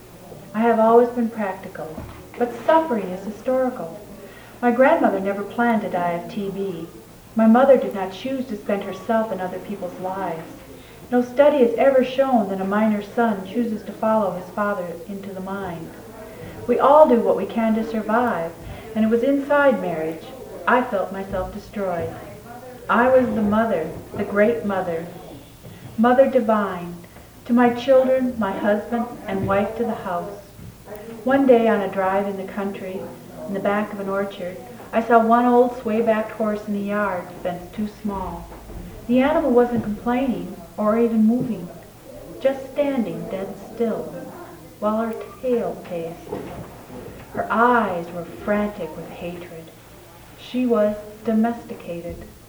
I have always been practical, but suffering is historical. My grandmother never planned to die of T B. My mother did not choose to spend herself in other people's lives. No study has ever shown that a miner's son chooses to follow his father into the mine. We all do what we can to survive, and it was inside marriage I felt myself destroyed. I was the mother, the great mother, mother divine, to my children, my husband, and wife to the house. One day on a drive in the country, in the back of an orchard, I saw one old sway-backed horse in the yard, fence too small. The animal wasn't complaining or even moving, just standing dead still, while her tail paced. Her eyes were frantic with hatred. She was domesticated.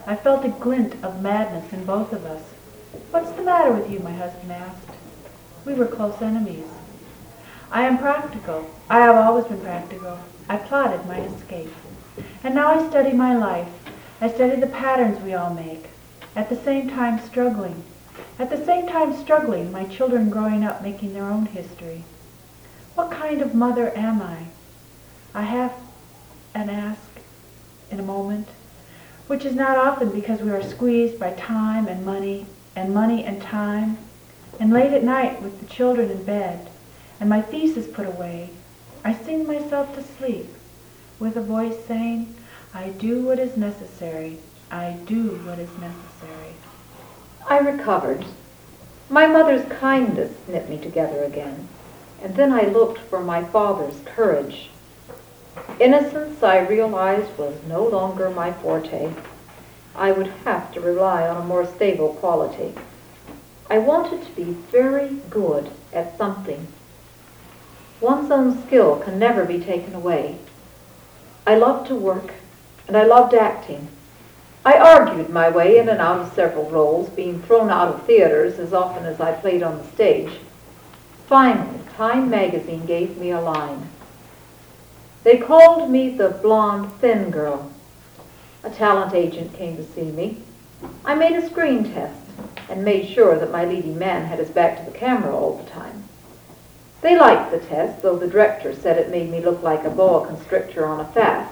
I felt a glint of madness in both of us. "What's the matter with you?" my husband asked. We were close enemies. I am practical. I have always been practical. I plotted my escape. And now I study my life. I study the patterns we all make. At the same time struggling. At the same time struggling, my children growing up making their own history. What kind of mother am I? I have an ask in a moment, which is not often because we are squeezed by time and money, and money and time, and late at night with the children in bed, and my thesis put away, I sing myself to sleep with a voice saying, "I do what is necessary. I do what is necessary." I recovered. My mother's kindness knit me together again, and then I looked for my father's courage. Innocence, I realized, was no longer my forte. I would have to rely on a more stable quality. I wanted to be very good at something. One's own skill can never be taken away. I loved to work, and I loved acting. I argued my way in and out of several roles, being thrown out of theaters as often as I played on the stage. Finally, Time magazine gave me a line. They called me the blonde thin girl. A talent agent came to see me. I made a screen test and made sure that my leading man had his back to the camera all the time. They liked the test, though the director said it made me look like a boa constrictor on a fast.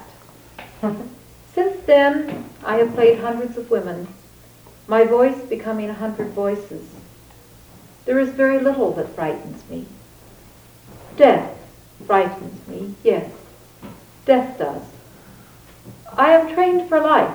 Since then, I have played hundreds of women, my voice becoming a hundred voices. There is very little that frightens me. Death frightens me, yes. Death does. I am trained for life.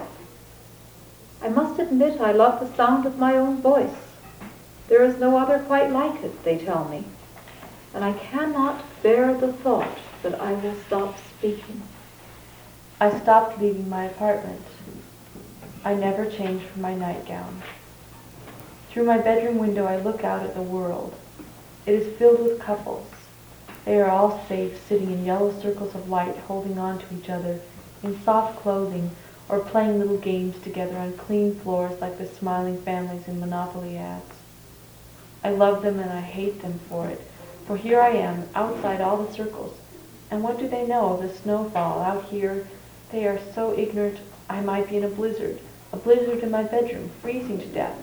I must admit I love the sound of my own voice. There is no other quite like it, they tell me. And I cannot bear the thought that I will stop speaking. I stopped leaving my apartment. I never changed from my nightgown. Through my bedroom window I look out at the world. It is filled with couples. They are all safe, sitting in yellow circles of light, holding on to each other, in soft clothing, or playing little games together on clean floors like the smiling families in Monopoly ads. I love them and I hate them for it, for here I am, outside all the circles, and what do they know of the snowfall out here? They are so ignorant I might be in a blizzard, a blizzard in my bedroom, freezing to death.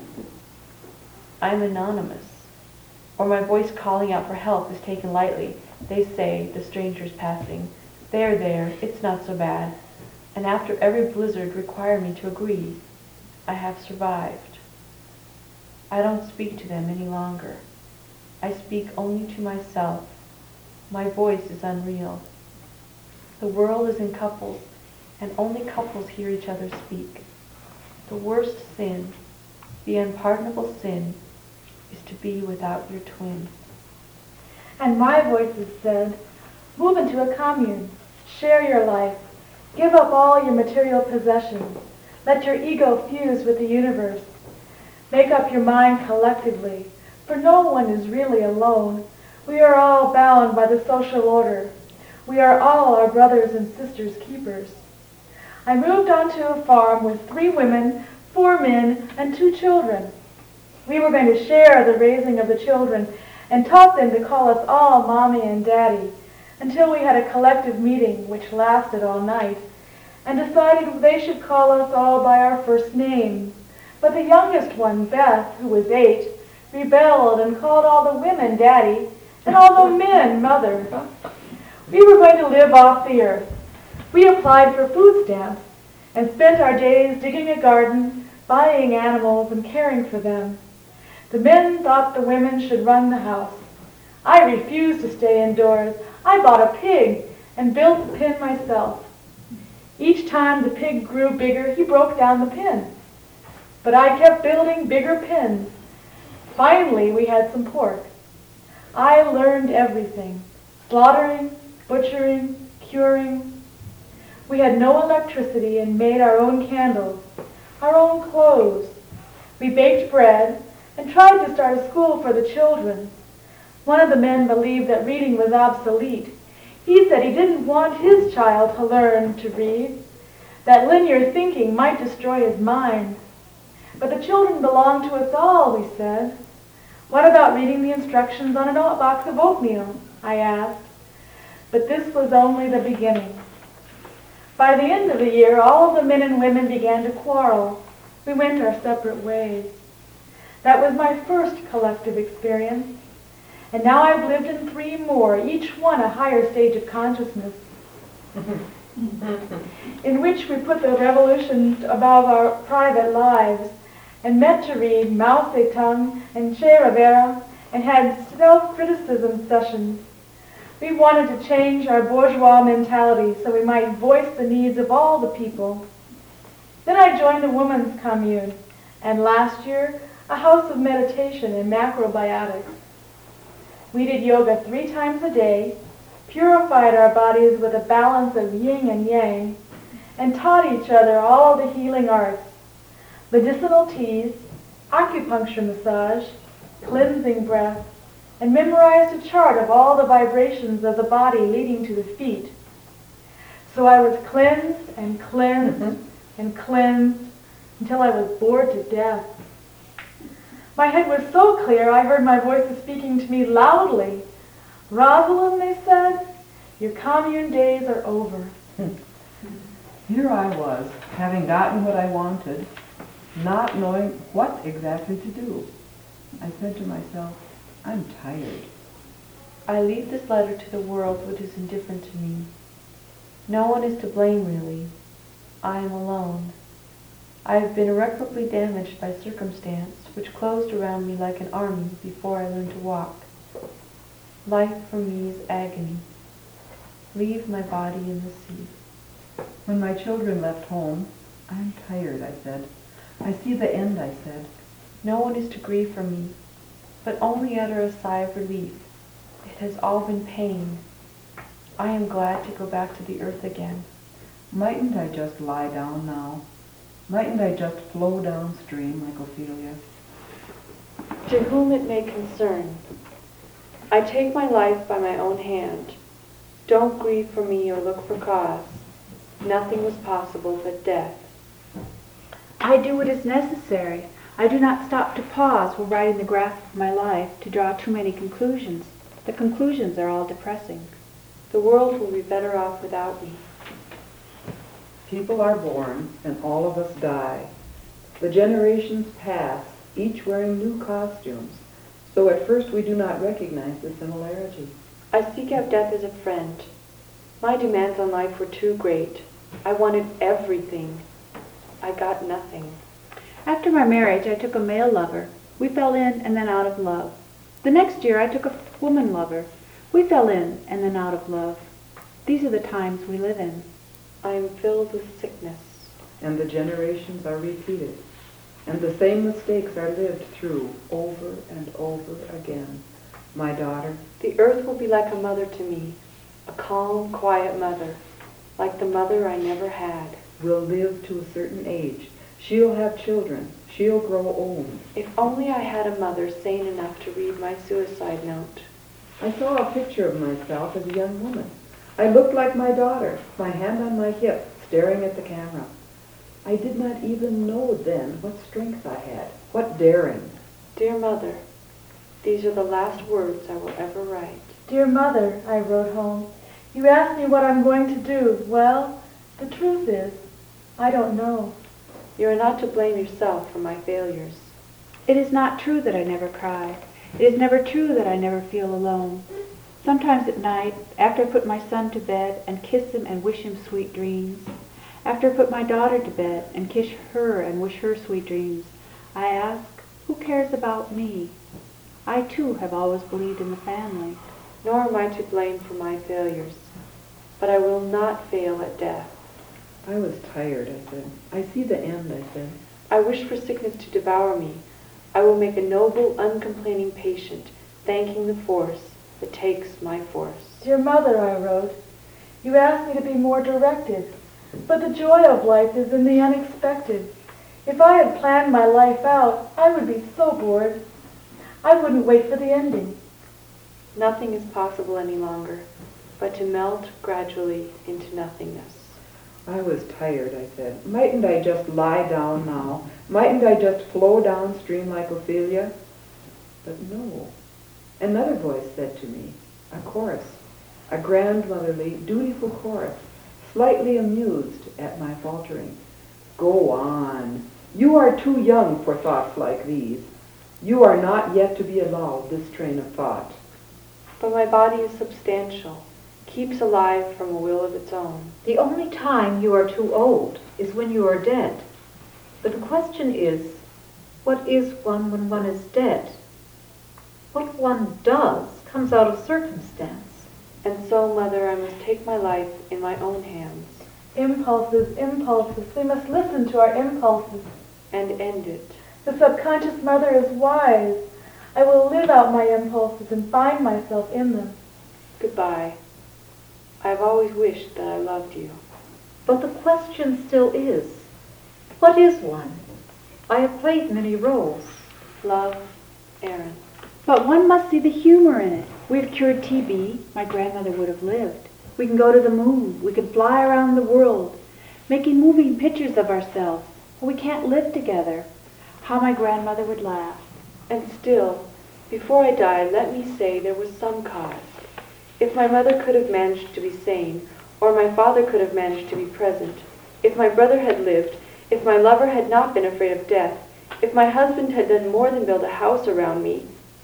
I am anonymous, or my voice calling out for help is taken lightly. They say, the strangers passing, "There, there, it's not so bad," and after every blizzard require me to agree. I have survived. I don't speak to them any longer. I speak only to myself. My voice is unreal. The world is in couples, and only couples hear each other speak. The worst sin, the unpardonable sin, is to be without your twin. And my voices said, "Move into a commune, share your life, give up all your material possessions, let your ego fuse with the universe, make up your mind collectively, for no one is really alone. We are all bound by the social order. We are all our brothers and sisters' keepers." I moved onto a farm with three women, four men, and two children. We were going to share the raising of the children and taught them to call us all Mommy and Daddy until we had a collective meeting which lasted all night and decided they should call us all by our first names. But the youngest one, Beth, who was eight, rebelled and called all the women Daddy and all the men Mother. We were going to live off the earth. We applied for food stamps and spent our days digging a garden, buying animals, and caring for them. The men thought the women should run the house. I refused to stay indoors. I bought a pig and built the pen myself. Each time the pig grew bigger, he broke down the pen. But I kept building bigger pens. Finally, we had some pork. I learned everything: slaughtering, butchering, curing. We had no electricity and made our own candles, our own clothes. We baked bread and tried to start a school for the children. One of the men believed that reading was obsolete. He said he didn't want his child to learn to read, That linear thinking might destroy his mind. But the children belong to us all, we said. What about reading the instructions on a box of oatmeal? I asked. But this was only the beginning. By the end of the year, all of the men and women began to quarrel. We went our separate ways. That was my first collective experience. And now I've lived in three more, each one a higher stage of consciousness, in which we put the revolution above our private lives, and met to read Mao Zedong and Che Rivera, and had self-criticism sessions. We wanted to change our bourgeois mentality so we might voice the needs of all the people. Then I joined the Women's Commune, and last year, a house of meditation and macrobiotics. We did yoga three times a day, purified our bodies with a balance of yin and yang, and taught each other all the healing arts, medicinal teas, acupuncture massage, cleansing breath, and memorized a chart of all the vibrations of the body leading to the feet. So I was cleansed and cleansed and cleansed until I was bored to death. My head was so clear I heard my voices speaking to me loudly. Rosalind, they said, your commune days are over. Here I was, having gotten what I wanted, not knowing what exactly to do. I said to myself, I'm tired. I leave this letter to the world which is indifferent to me. No one is to blame, really. I am alone. I have been irreparably damaged by circumstance which closed around me like an army before I learned to walk. Life for me is agony. Leave my body in the sea. When my children left home, I'm tired, I said. I see the end, I said. No one is to grieve for me, but only utter a sigh of relief. It has all been pain. I am glad to go back to the earth again. Mightn't I just lie down now? Mightn't I just flow downstream like Ophelia? To whom it may concern, I take my life by my own hand. Don't grieve for me or look for cause. Nothing was possible but death. I do what is necessary. I do not stop to pause while writing the graph of my life to draw too many conclusions. The conclusions are all depressing. The world will be better off without me. People are born, and all of us die. The generations pass, each wearing new costumes, so at first we do not recognize the similarity. I seek out death as a friend. My demands on life were too great. I wanted everything. I got nothing. After my marriage, I took a male lover. We fell in and then out of love. The next year, I took a woman lover. We fell in and then out of love. These are the times we live in. I am filled with sickness. And the generations are repeated, and the same mistakes are lived through over and over again. My daughter, The earth will be like a mother to me, a calm, quiet mother, like the mother I never had. will live to a certain age. She'll have children. She'll grow old. If only I had a mother sane enough to read my suicide note. I saw a picture of myself as a young woman. I looked like my daughter, my hand on my hip, staring at the camera. I did not even know then what strength I had, what daring. Dear mother, these are the last words I will ever write. Dear Mother, I wrote home, you asked me what I'm going to do. Well, the truth is, I don't know. You are not to blame yourself for my failures. It is not true that I never cry. It is never true that I never feel alone. Sometimes at night, after I put my son to bed and kiss him and wish him sweet dreams, after I put my daughter to bed and kiss her and wish her sweet dreams, I ask, who cares about me? I too have always believed in the family. Nor am I to blame for my failures, but I will not fail at death. I was tired, I said. I see the end, I said. I wish for sickness to devour me. I will make a noble, uncomplaining patient, thanking the force that takes my force. Dear Mother, I wrote, you asked me to be more directed, but the joy of life is in the unexpected. If I had planned my life out, I would be so bored. I wouldn't wait for the ending. Nothing is possible any longer, but to melt gradually into nothingness. I was tired, I said. Mightn't I just lie down now? Mightn't I just flow downstream like Ophelia? But no. Another voice said to me, a chorus, a grandmotherly, dutiful chorus, slightly amused at my faltering. Go on. You are too young for thoughts like these. You are not yet to be allowed this train of thought. But my body is substantial, keeps alive from a will of its own. The only time you are too old is when you are dead. But the question is, what is one when one is dead? What one does comes out of circumstance. And so, Mother, I must take my life in my own hands. Impulses, impulses. We must listen to our impulses. And end it. The subconscious mother is wise. I will live out my impulses and find myself in them. Goodbye. I have always wished that I loved you. But the question still is, what is one? I have played many roles. Love, Aaron. But one must see the humor in it. We've cured T B. My grandmother would have lived. We can go to the moon. We can fly around the world, making moving pictures of ourselves. But we can't live together. How my grandmother would laugh. And still, before I die, let me say there was some cause. If my mother could have managed to be sane, or my father could have managed to be present, if my brother had lived, if my lover had not been afraid of death, if my husband had done more than build a house around me.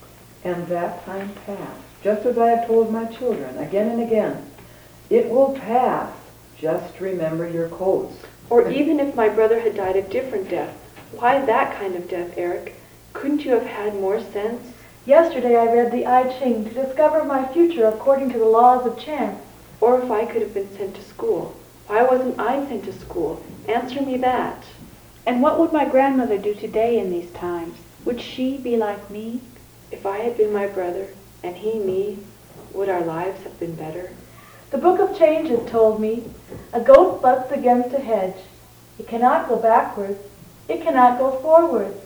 And that time passed, just as I have told my children again and again. It will pass. Just remember your codes. Or even if my brother had died a different death. Why that kind of death, Eric? Couldn't you have had more sense? Yesterday I read the I Ching to discover my future according to the laws of chance. Or if I could have been sent to school. Why wasn't I sent to school? Answer me that. And what would my grandmother do today in these times? Would she be like me? If I had been my brother, and he me, would our lives have been better? The Book of Changes told me, a goat butts against a hedge. It cannot go backwards. It cannot go forwards.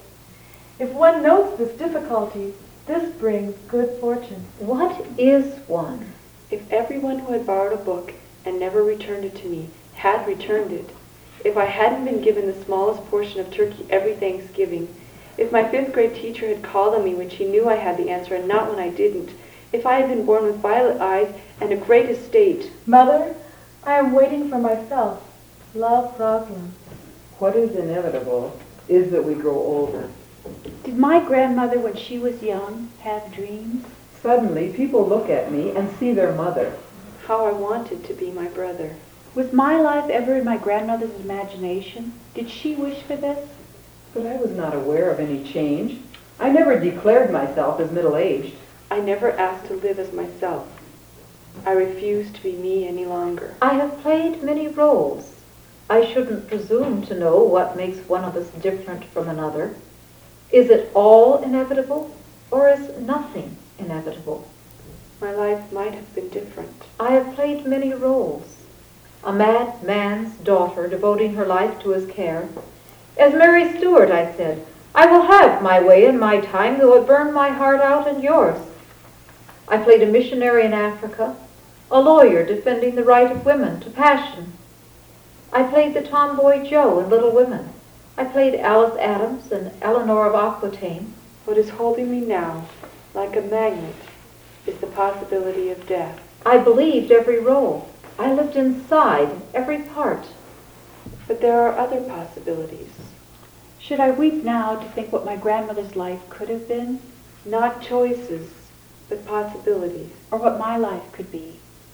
If one notes this difficulty, this brings good fortune. What is one? If everyone who had borrowed a book and never returned it to me had returned it, if I hadn't been given the smallest portion of turkey every Thanksgiving, if my fifth grade teacher had called on me when she knew I had the answer and not when I didn't, if I had been born with violet eyes and a great estate. Mother, I am waiting for myself. Love, Rosalind. What is inevitable is that we grow older. Did my grandmother, when she was young, have dreams? Suddenly, people look at me and see their mother. How I wanted to be my brother. Was my life ever in my grandmother's imagination? Did she wish for this? But I was not aware of any change. I never declared myself as middle-aged. I never asked to live as myself. I refused to be me any longer. I have played many roles. I shouldn't presume to know what makes one of us different from another. Is it all inevitable, or is nothing inevitable? My life might have been different. I have played many roles. A mad man's daughter devoting her life to his care. As Mary Stuart, I said, I will have my way in my time, though it burn my heart out and yours. I played a missionary in Africa, a lawyer defending the right of women to passion. I played the tomboy Joe in Little Women. I played Alice Adams and Eleanor of Aquitaine. What is holding me now, like a magnet, is the possibility of death. I believed every role. I lived inside every part. But there are other possibilities. Should I weep now to think what my grandmother's life could have been? Not choices, but possibilities. Or what my life could be?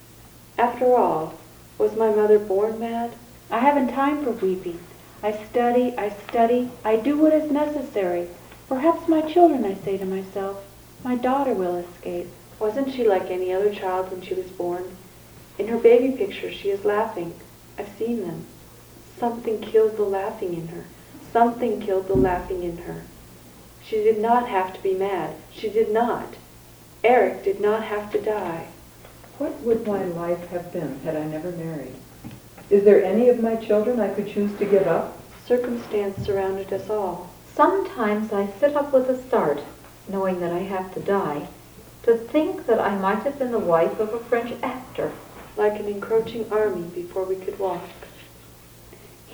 After all, was my mother born mad? I haven't time for weeping. I study, I study, I do what is necessary. Perhaps my children, I say to myself, my daughter will escape. Wasn't she like any other child when she was born? In her baby picture, she is laughing. I've seen them. Something killed the laughing in her. Something killed the laughing in her. She did not have to be mad. She did not. Eric did not have to die. What would my life have been had I never married? Is there any of my children I could choose to give up? Circumstance surrounded us all. Sometimes I sit up with a start, knowing that I have to die, to think that I might have been the wife of a French actor. Like an encroaching army before we could walk.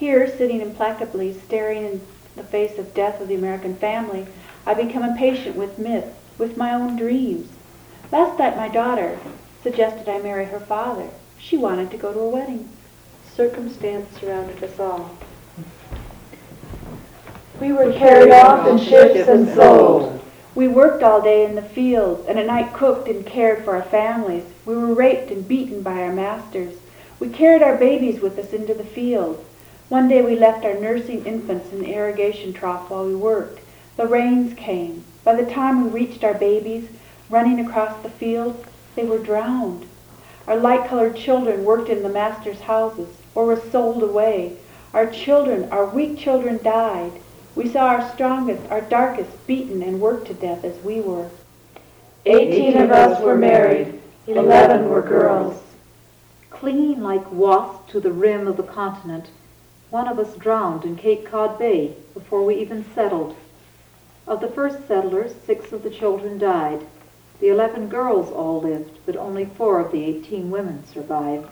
Here, sitting implacably, staring in the face of death of the American family, I become impatient with myth, with my own dreams. Last night my daughter suggested I marry her father. She wanted to go to a wedding. Circumstance surrounded us all. We were carried off in ships and sold. We worked all day in the fields, and at night cooked and cared for our families. We were raped and beaten by our masters. We carried our babies with us into the field. One day we left our nursing infants in the irrigation trough while we worked. The rains came. By the time we reached our babies, running across the field, they were drowned. Our light-colored children worked in the masters' houses or were sold away. Our children, our weak children, died. We saw our strongest, our darkest, beaten and worked to death as we were. Eighteen of us were married. Eleven were girls. Clinging like wasps to the rim of the continent, one of us drowned in Cape Cod Bay before we even settled. Of the first settlers, six of the children died. The eleven girls all lived, but only four of the eighteen women survived.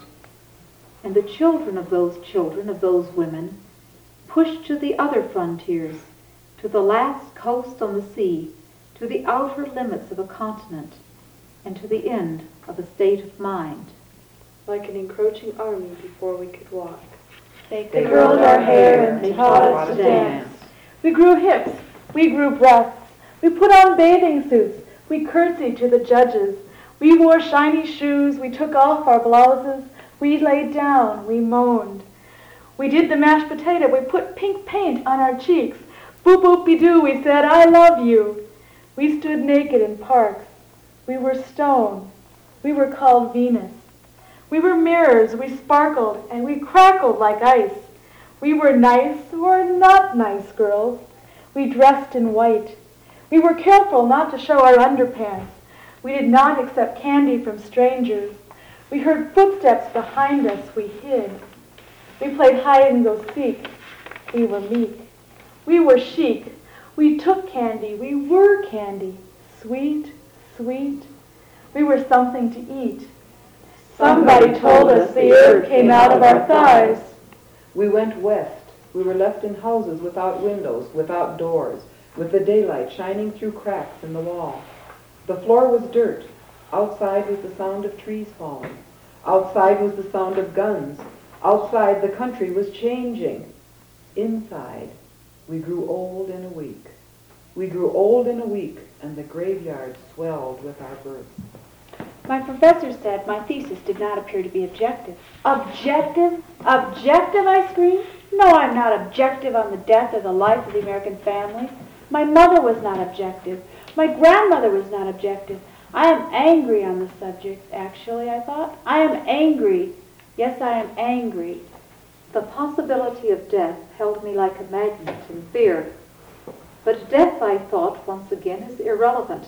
And the children of those children, of those women, pushed to the other frontiers, to the last coast on the sea, to the outer limits of a continent, and to the end of a state of mind. Like an encroaching army before we could walk. They They curled our hair and taught us to dance. We grew hips. We grew breasts. We put on bathing suits. We curtsied to the judges. We wore shiny shoes. We took off our blouses. We laid down. We moaned. We did the mashed potato. We put pink paint on our cheeks. Boop boopy doo, we said, I love you. We stood naked in parks. We were stone. We were called Venus. We were mirrors. We sparkled and we crackled like ice. We were nice or not nice girls. We dressed in white. We were careful not to show our underpants. We did not accept candy from strangers. We heard footsteps behind us. We hid. We played hide and go seek. We were meek. We were chic. We took candy. We were candy. Sweet, sweet. We were something to eat. Somebody told us the earth came out of our thighs. We went west. We were left in houses without windows, without doors, with the daylight shining through cracks in the wall. The floor was dirt. Outside was the sound of trees falling. Outside was the sound of guns. Outside the country was changing. Inside, we grew old in a week. We grew old in a week, and the graveyard swelled with our births. My professor said my thesis did not appear to be objective. Objective? Objective, I screamed. No, I'm not objective on the death or the life of the American family. My mother was not objective. My grandmother was not objective. I am angry on the subject, actually, I thought. I am angry. Yes, I am angry. The possibility of death held me like a magnet in fear. But death, I thought, once again, is irrelevant.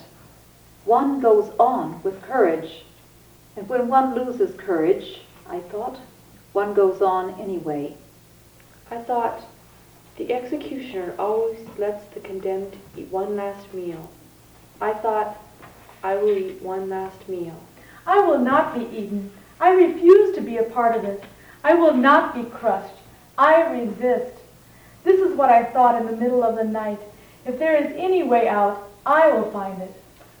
One goes on with courage. And when one loses courage, I thought, one goes on anyway. I thought, the executioner always lets the condemned eat one last meal. I thought, I will eat one last meal. I will not be eaten. I refuse to be a part of it. I will not be crushed. I resist. This is what I thought in the middle of the night. If there is any way out, I will find it.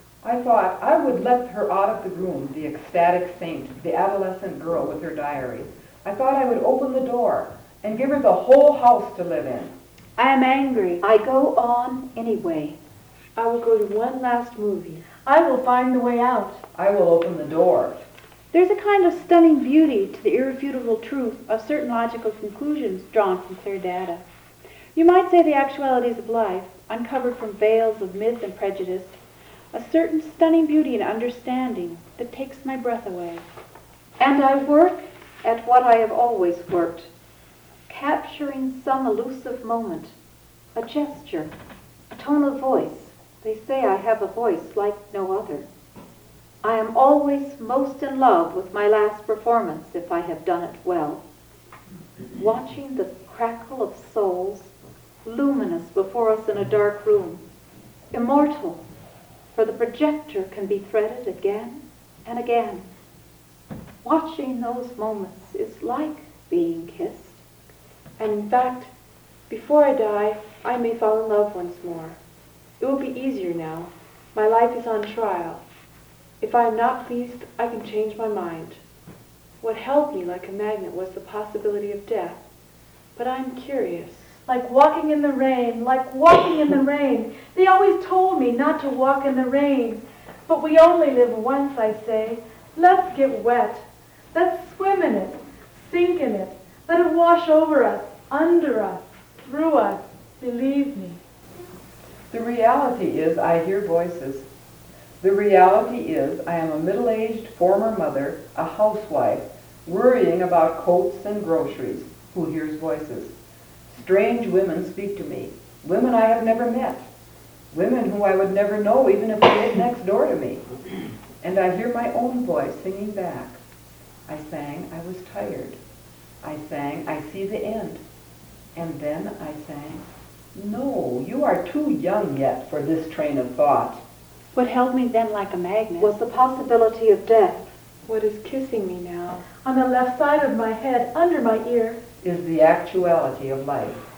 I thought I would let her out of the room, the ecstatic saint, the adolescent girl with her diary. I thought I would open the door and give her the whole house to live in. I am angry. I go on anyway. I will go to one last movie. I will find the way out. I will open the door. There's a kind of stunning beauty to the irrefutable truth of certain logical conclusions drawn from clear data. You might say the actualities of life, uncovered from veils of myth and prejudice, a certain stunning beauty and understanding that takes my breath away. And I work at what I have always worked, capturing some elusive moment, a gesture, a tone of voice. They say I have a voice like no other. I am always most in love with my last performance if I have done it well. Watching the crackle of souls, luminous before us in a dark room, immortal, for the projector can be threaded again and again. Watching those moments is like being kissed. And in fact, before I die, I may fall in love once more. It will be easier now. My life is on trial. If I am not pleased, I can change my mind. What held me like a magnet was the possibility of death. But I'm curious. Like walking in the rain, like walking in the rain. They always told me not to walk in the rain. But we only live once, I say. Let's get wet. Let's swim in it, sink in it. Let it wash over us, under us, through us. Believe me. The reality is I hear voices. The reality is I am a middle-aged former mother, a housewife, worrying about coats and groceries, who hears voices. Strange women speak to me, women I have never met, women who I would never know even if they lived next door to me. And I hear my own voice singing back. I sang, I was tired. I sang, I see the end. And then I sang, no, you are too young yet for this train of thought. What held me then like a magnet Was the possibility of death. What is kissing me now? on the left side of my head, under my ear. Is the actuality of life.